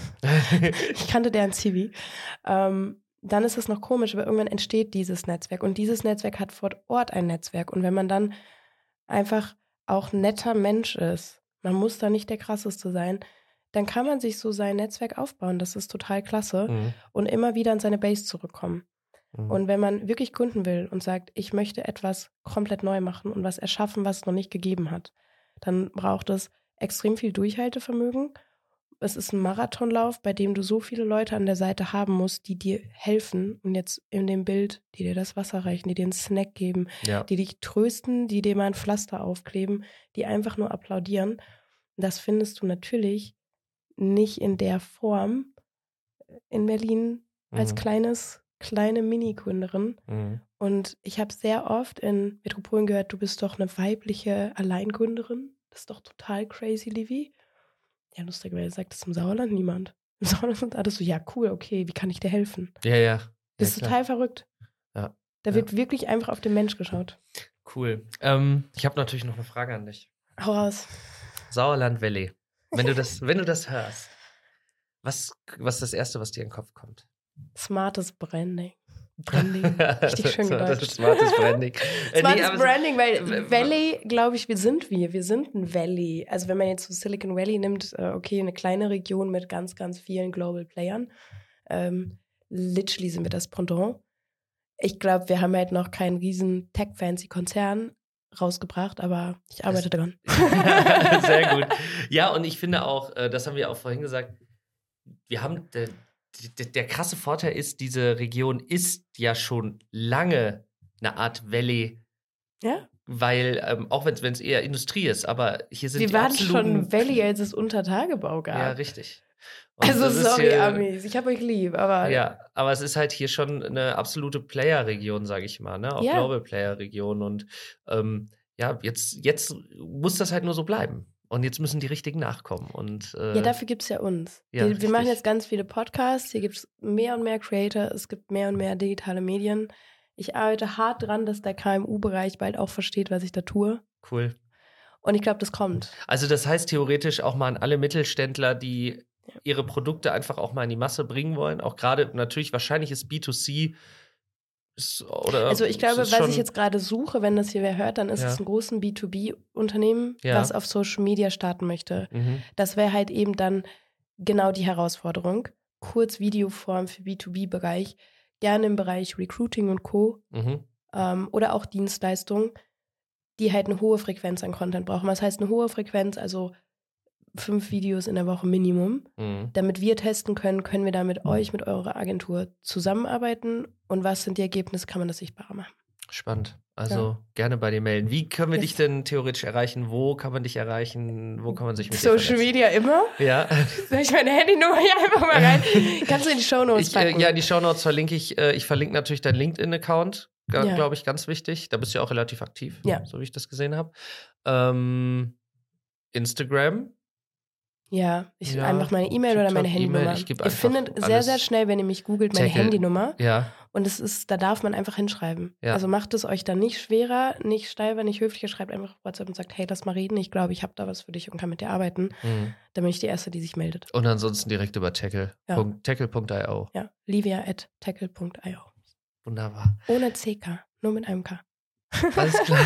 [SPEAKER 1] Ich kannte deren C V. Ähm, dann ist es noch komisch, aber irgendwann entsteht dieses Netzwerk. Und dieses Netzwerk hat vor Ort ein Netzwerk. Und wenn man dann einfach auch ein netter Mensch ist, man muss da nicht der Krasseste sein, dann kann man sich so sein Netzwerk aufbauen. Das ist total klasse.
[SPEAKER 2] Mhm.
[SPEAKER 1] Und immer wieder an seine Base zurückkommen.
[SPEAKER 2] Mhm.
[SPEAKER 1] Und wenn man wirklich Kunden will und sagt, ich möchte etwas komplett neu machen und was erschaffen, was es noch nicht gegeben hat, dann braucht es extrem viel Durchhaltevermögen. Es ist ein Marathonlauf, bei dem du so viele Leute an der Seite haben musst, die dir helfen. Und jetzt in dem Bild, die dir das Wasser reichen, die dir einen Snack geben,
[SPEAKER 2] ja.
[SPEAKER 1] die dich trösten, die dir mal ein Pflaster aufkleben, die einfach nur applaudieren. Das findest du natürlich nicht in der Form in Berlin als
[SPEAKER 2] mhm.
[SPEAKER 1] kleines, kleine Mini-Gründerin.
[SPEAKER 2] Mhm.
[SPEAKER 1] Und ich habe sehr oft in Metropolen gehört, du bist doch eine weibliche Alleingründerin. Das ist doch total crazy, Livy. Ja, lustigerweise sagt das im Sauerland niemand. Im Sauerland sind alle so, ja cool, okay, wie kann ich dir helfen?
[SPEAKER 2] Ja, ja.
[SPEAKER 1] Das
[SPEAKER 2] ja,
[SPEAKER 1] ist
[SPEAKER 2] klar.
[SPEAKER 1] total verrückt.
[SPEAKER 2] Ja.
[SPEAKER 1] Da
[SPEAKER 2] ja.
[SPEAKER 1] wird wirklich einfach auf den Mensch geschaut.
[SPEAKER 2] Cool. Ähm, ich habe natürlich noch eine Frage an dich.
[SPEAKER 1] Hau raus.
[SPEAKER 2] Sauerland Valley. Wenn du das, wenn du das hörst, was, was ist das Erste, was dir in den Kopf kommt?
[SPEAKER 1] Smartes Branding. Branding. Richtig schön gedacht.
[SPEAKER 2] Das ist smartes Branding.
[SPEAKER 1] Smartes
[SPEAKER 2] nee,
[SPEAKER 1] Branding, weil Valley, glaube ich, wir sind wir. Wir sind ein Valley. Also wenn man jetzt so Silicon Valley nimmt, okay, eine kleine Region mit ganz, ganz vielen Global Playern. Ähm, literally sind wir das Pendant. Ich glaube, wir haben halt noch keinen riesen Tech-Fancy-Konzern rausgebracht, aber ich arbeite das, dran.
[SPEAKER 2] Sehr gut. Ja, und ich finde auch, das haben wir auch vorhin gesagt, wir haben, der, der, der krasse Vorteil ist, diese Region ist ja schon lange eine Art Valley.
[SPEAKER 1] Ja.
[SPEAKER 2] Weil, ähm, auch wenn es eher Industrie ist, aber hier sind
[SPEAKER 1] wir
[SPEAKER 2] die
[SPEAKER 1] waren
[SPEAKER 2] absoluten...
[SPEAKER 1] schon Valley, als es Untertagebau gab.
[SPEAKER 2] Ja, richtig. Und
[SPEAKER 1] also sorry,
[SPEAKER 2] hier,
[SPEAKER 1] Amis, ich habe euch lieb, aber...
[SPEAKER 2] Ja, aber es ist halt hier schon eine absolute Player-Region, sage ich mal, ne? Auch
[SPEAKER 1] ja.
[SPEAKER 2] Global-Player-Region. Und ähm, ja, jetzt, jetzt muss das halt nur so bleiben. Und jetzt müssen die Richtigen nachkommen. Und, äh,
[SPEAKER 1] ja, dafür gibt es ja uns.
[SPEAKER 2] Ja,
[SPEAKER 1] wir, wir machen jetzt ganz viele Podcasts, hier gibt es mehr und mehr Creator, es gibt mehr und mehr digitale Medien. Ich arbeite hart dran, dass der K M U-Bereich bald auch versteht, was ich da tue.
[SPEAKER 2] Cool.
[SPEAKER 1] Und ich glaube, das kommt.
[SPEAKER 2] Also das heißt theoretisch auch mal an alle Mittelständler, die ja. ihre Produkte einfach auch mal in die Masse bringen wollen. Auch gerade natürlich, wahrscheinlich ist B zwei C ist, oder
[SPEAKER 1] also ich glaube, was ich jetzt gerade suche, wenn das hier wer hört, dann ist
[SPEAKER 2] ja.
[SPEAKER 1] es ein großes B zwei B-Unternehmen,
[SPEAKER 2] ja.
[SPEAKER 1] was auf Social Media starten möchte.
[SPEAKER 2] Mhm.
[SPEAKER 1] Das wäre halt eben dann genau die Herausforderung. Kurz Videoform für B zwei B-Bereich, gerne im Bereich Recruiting und Co.
[SPEAKER 2] Mhm.
[SPEAKER 1] Ähm, oder auch Dienstleistungen, die halt eine hohe Frequenz an Content brauchen. Was heißt eine hohe Frequenz? Also fünf Videos in der Woche Minimum.
[SPEAKER 2] Mhm.
[SPEAKER 1] Damit wir testen können, können wir da mit euch, mit eurer Agentur zusammenarbeiten und was sind die Ergebnisse, kann man das sichtbarer machen.
[SPEAKER 2] Spannend. Also
[SPEAKER 1] ja.
[SPEAKER 2] gerne bei dir melden. Wie können wir
[SPEAKER 1] yes.
[SPEAKER 2] dich denn theoretisch erreichen? Wo kann man dich erreichen? Wo kann man sich mit
[SPEAKER 1] Social
[SPEAKER 2] dir vernetzen?
[SPEAKER 1] Media immer?
[SPEAKER 2] Ja.
[SPEAKER 1] Soll ich meine Handynummer hier einfach mal rein? Kannst du in die Shownotes
[SPEAKER 2] ich,
[SPEAKER 1] packen?
[SPEAKER 2] äh, Ja, die Shownotes verlinke ich. Äh, ich verlinke natürlich deinen LinkedIn-Account. G-
[SPEAKER 1] Ja.
[SPEAKER 2] Glaube ich, ganz wichtig. Da bist du ja auch relativ aktiv,
[SPEAKER 1] Ja.
[SPEAKER 2] so wie ich das gesehen habe. Ähm, Instagram.
[SPEAKER 1] Ja, ich
[SPEAKER 2] Ja,
[SPEAKER 1] einfach meine E-Mail oder meine
[SPEAKER 2] TikTok, E-Mail,
[SPEAKER 1] Handynummer.
[SPEAKER 2] ich geb
[SPEAKER 1] Ihr
[SPEAKER 2] einfach
[SPEAKER 1] findet sehr,
[SPEAKER 2] alles.
[SPEAKER 1] sehr schnell, wenn ihr mich googelt, meine
[SPEAKER 2] Tackle.
[SPEAKER 1] Handynummer.
[SPEAKER 2] Ja,
[SPEAKER 1] Und es ist, da darf man einfach hinschreiben.
[SPEAKER 2] Ja.
[SPEAKER 1] Also macht es euch dann nicht schwerer, nicht steifer, nicht höflicher. Schreibt einfach auf WhatsApp und sagt, hey, lass mal reden. Ich glaube, ich habe da was für dich und kann mit dir arbeiten.
[SPEAKER 2] mhm.
[SPEAKER 1] Dann bin ich die Erste, die sich meldet.
[SPEAKER 2] Und ansonsten direkt über Tackle.
[SPEAKER 1] Ja.
[SPEAKER 2] Punkt- tackle Punkt io.
[SPEAKER 1] Ja, livia at tackle Punkt io.
[SPEAKER 2] Wunderbar.
[SPEAKER 1] Ohne C K, nur mit einem K.
[SPEAKER 2] Alles klar.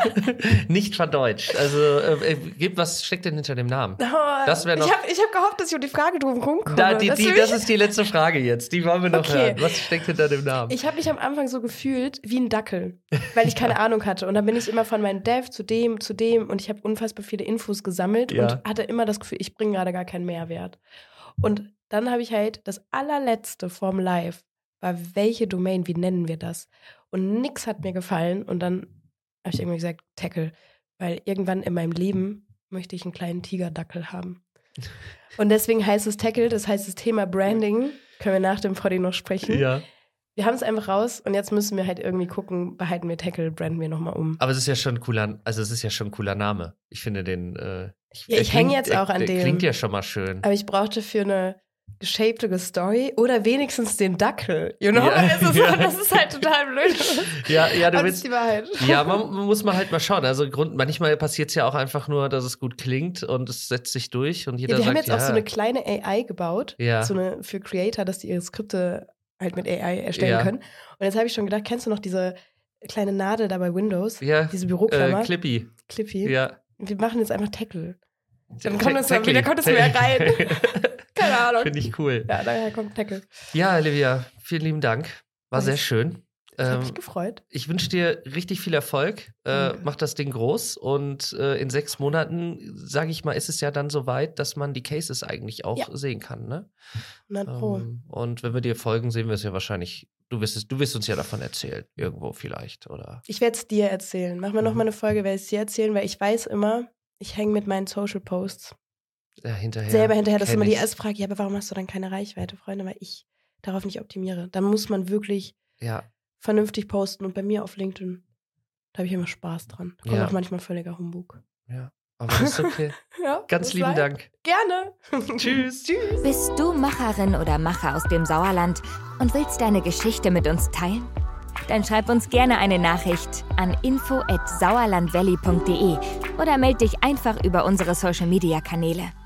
[SPEAKER 2] Nicht verdeutscht. Also, äh, äh, was steckt denn hinter dem Namen? Das wär noch-
[SPEAKER 1] ich habe ich hab gehofft, dass ich um die Frage drum rumkomme.
[SPEAKER 2] Da, die,
[SPEAKER 1] Das
[SPEAKER 2] die,
[SPEAKER 1] will
[SPEAKER 2] das
[SPEAKER 1] ich-
[SPEAKER 2] ist die letzte Frage jetzt. Die wollen wir noch
[SPEAKER 1] Okay.
[SPEAKER 2] hören. Was steckt hinter dem Namen?
[SPEAKER 1] Ich habe mich am Anfang so gefühlt wie ein Dackel, weil ich keine Ahnung hatte. Und dann bin ich immer von meinem Dev zu dem, zu dem und ich habe unfassbar viele Infos gesammelt
[SPEAKER 2] Ja.
[SPEAKER 1] und hatte immer das Gefühl, ich bringe gerade gar keinen Mehrwert. Und dann habe ich halt das allerletzte vorm Live war, welche Domain, wie nennen wir das? Und nix hat mir gefallen und dann habe ich irgendwie gesagt, Tackle, weil irgendwann in meinem Leben möchte ich einen kleinen Tigerdackel haben. Und deswegen heißt es Tackle, das heißt das Thema Branding, können wir nach dem Poddy noch sprechen.
[SPEAKER 2] Ja.
[SPEAKER 1] Wir haben es einfach raus und jetzt müssen wir halt irgendwie gucken, behalten wir Tackle, branden wir nochmal um.
[SPEAKER 2] Aber es ist ja schon ein cooler, also es ist ja schon ein cooler Name. Ich finde den. Äh,
[SPEAKER 1] Ja, ich
[SPEAKER 2] der
[SPEAKER 1] häng
[SPEAKER 2] klingt-
[SPEAKER 1] jetzt auch an
[SPEAKER 2] der, der
[SPEAKER 1] dem.
[SPEAKER 2] Klingt ja schon mal schön.
[SPEAKER 1] Aber ich brauchte für eine geshapte Story oder wenigstens den Dackel. You know?
[SPEAKER 2] Ja,
[SPEAKER 1] das, ist,
[SPEAKER 2] ja.
[SPEAKER 1] das ist halt total blöd.
[SPEAKER 2] Ja, ja, du
[SPEAKER 1] Aber das
[SPEAKER 2] willst.
[SPEAKER 1] ist die Wahrheit.
[SPEAKER 2] Ja, man, man muss mal halt mal schauen. Also Grund, manchmal passiert es ja auch einfach nur, dass es gut klingt und es setzt sich durch und jeder
[SPEAKER 1] Ja, wir
[SPEAKER 2] sagt,
[SPEAKER 1] haben jetzt
[SPEAKER 2] ja.
[SPEAKER 1] auch so eine kleine A I gebaut,
[SPEAKER 2] Ja.
[SPEAKER 1] so eine für Creator, dass die ihre Skripte halt mit A I erstellen
[SPEAKER 2] Ja.
[SPEAKER 1] können. Und jetzt habe ich schon gedacht, kennst du noch diese kleine Nadel da bei Windows?
[SPEAKER 2] ja,
[SPEAKER 1] Diese Büroklammer?
[SPEAKER 2] äh, Clippy.
[SPEAKER 1] Clippy.
[SPEAKER 2] Ja.
[SPEAKER 1] Wir machen jetzt einfach Tackle. Dann
[SPEAKER 2] Ta-
[SPEAKER 1] kommt es mal
[SPEAKER 2] Tackly.
[SPEAKER 1] wieder, kommt es mehr rein. Keine Ahnung.
[SPEAKER 2] Finde ich cool.
[SPEAKER 1] Ja, daher kommt Tackle.
[SPEAKER 2] Ja, Olivia, vielen lieben Dank. War
[SPEAKER 1] Nice.
[SPEAKER 2] sehr schön.
[SPEAKER 1] Ich habe
[SPEAKER 2] Ähm,
[SPEAKER 1] mich gefreut.
[SPEAKER 2] ich wünsche dir richtig viel Erfolg. Äh,
[SPEAKER 1] Danke.
[SPEAKER 2] mach das Ding groß und äh, in sechs Monaten, sage ich mal, ist es ja dann soweit, dass man die Cases eigentlich auch
[SPEAKER 1] Ja.
[SPEAKER 2] sehen kann. Ne?
[SPEAKER 1] hundert Pro.
[SPEAKER 2] Ähm, und wenn wir dir folgen, sehen wir es ja wahrscheinlich. Du wirst, es, du wirst uns ja davon erzählen, irgendwo vielleicht, oder?
[SPEAKER 1] Ich werde es dir erzählen. Machen wir noch
[SPEAKER 2] Mhm.
[SPEAKER 1] mal eine Folge, werde ich es dir erzählen, weil ich weiß immer, ich hänge mit meinen Social Posts
[SPEAKER 2] Ja, hinterher.
[SPEAKER 1] selber hinterher. Das ist
[SPEAKER 2] kenn
[SPEAKER 1] immer die
[SPEAKER 2] ich's.
[SPEAKER 1] erste Frage. Ja, aber warum hast du dann keine Reichweite, Freunde? Weil ich darauf nicht optimiere. Da muss man wirklich
[SPEAKER 2] Ja,
[SPEAKER 1] vernünftig posten. Und bei mir auf LinkedIn, da habe ich immer Spaß dran. Da kommt
[SPEAKER 2] Ja.
[SPEAKER 1] auch manchmal völliger Humbug.
[SPEAKER 2] ja. Aber das ist okay.
[SPEAKER 1] Ja,
[SPEAKER 2] Ganz
[SPEAKER 1] muss
[SPEAKER 2] lieben
[SPEAKER 1] sein.
[SPEAKER 2] Dank.
[SPEAKER 1] Gerne.
[SPEAKER 2] Tschüss.
[SPEAKER 1] Tschüss.
[SPEAKER 3] Bist du Macherin oder Macher aus dem Sauerland und willst deine Geschichte mit uns teilen? Dann schreib uns gerne eine Nachricht an info at sauerlandvalley punkt de oder meld dich einfach über unsere Social-Media-Kanäle.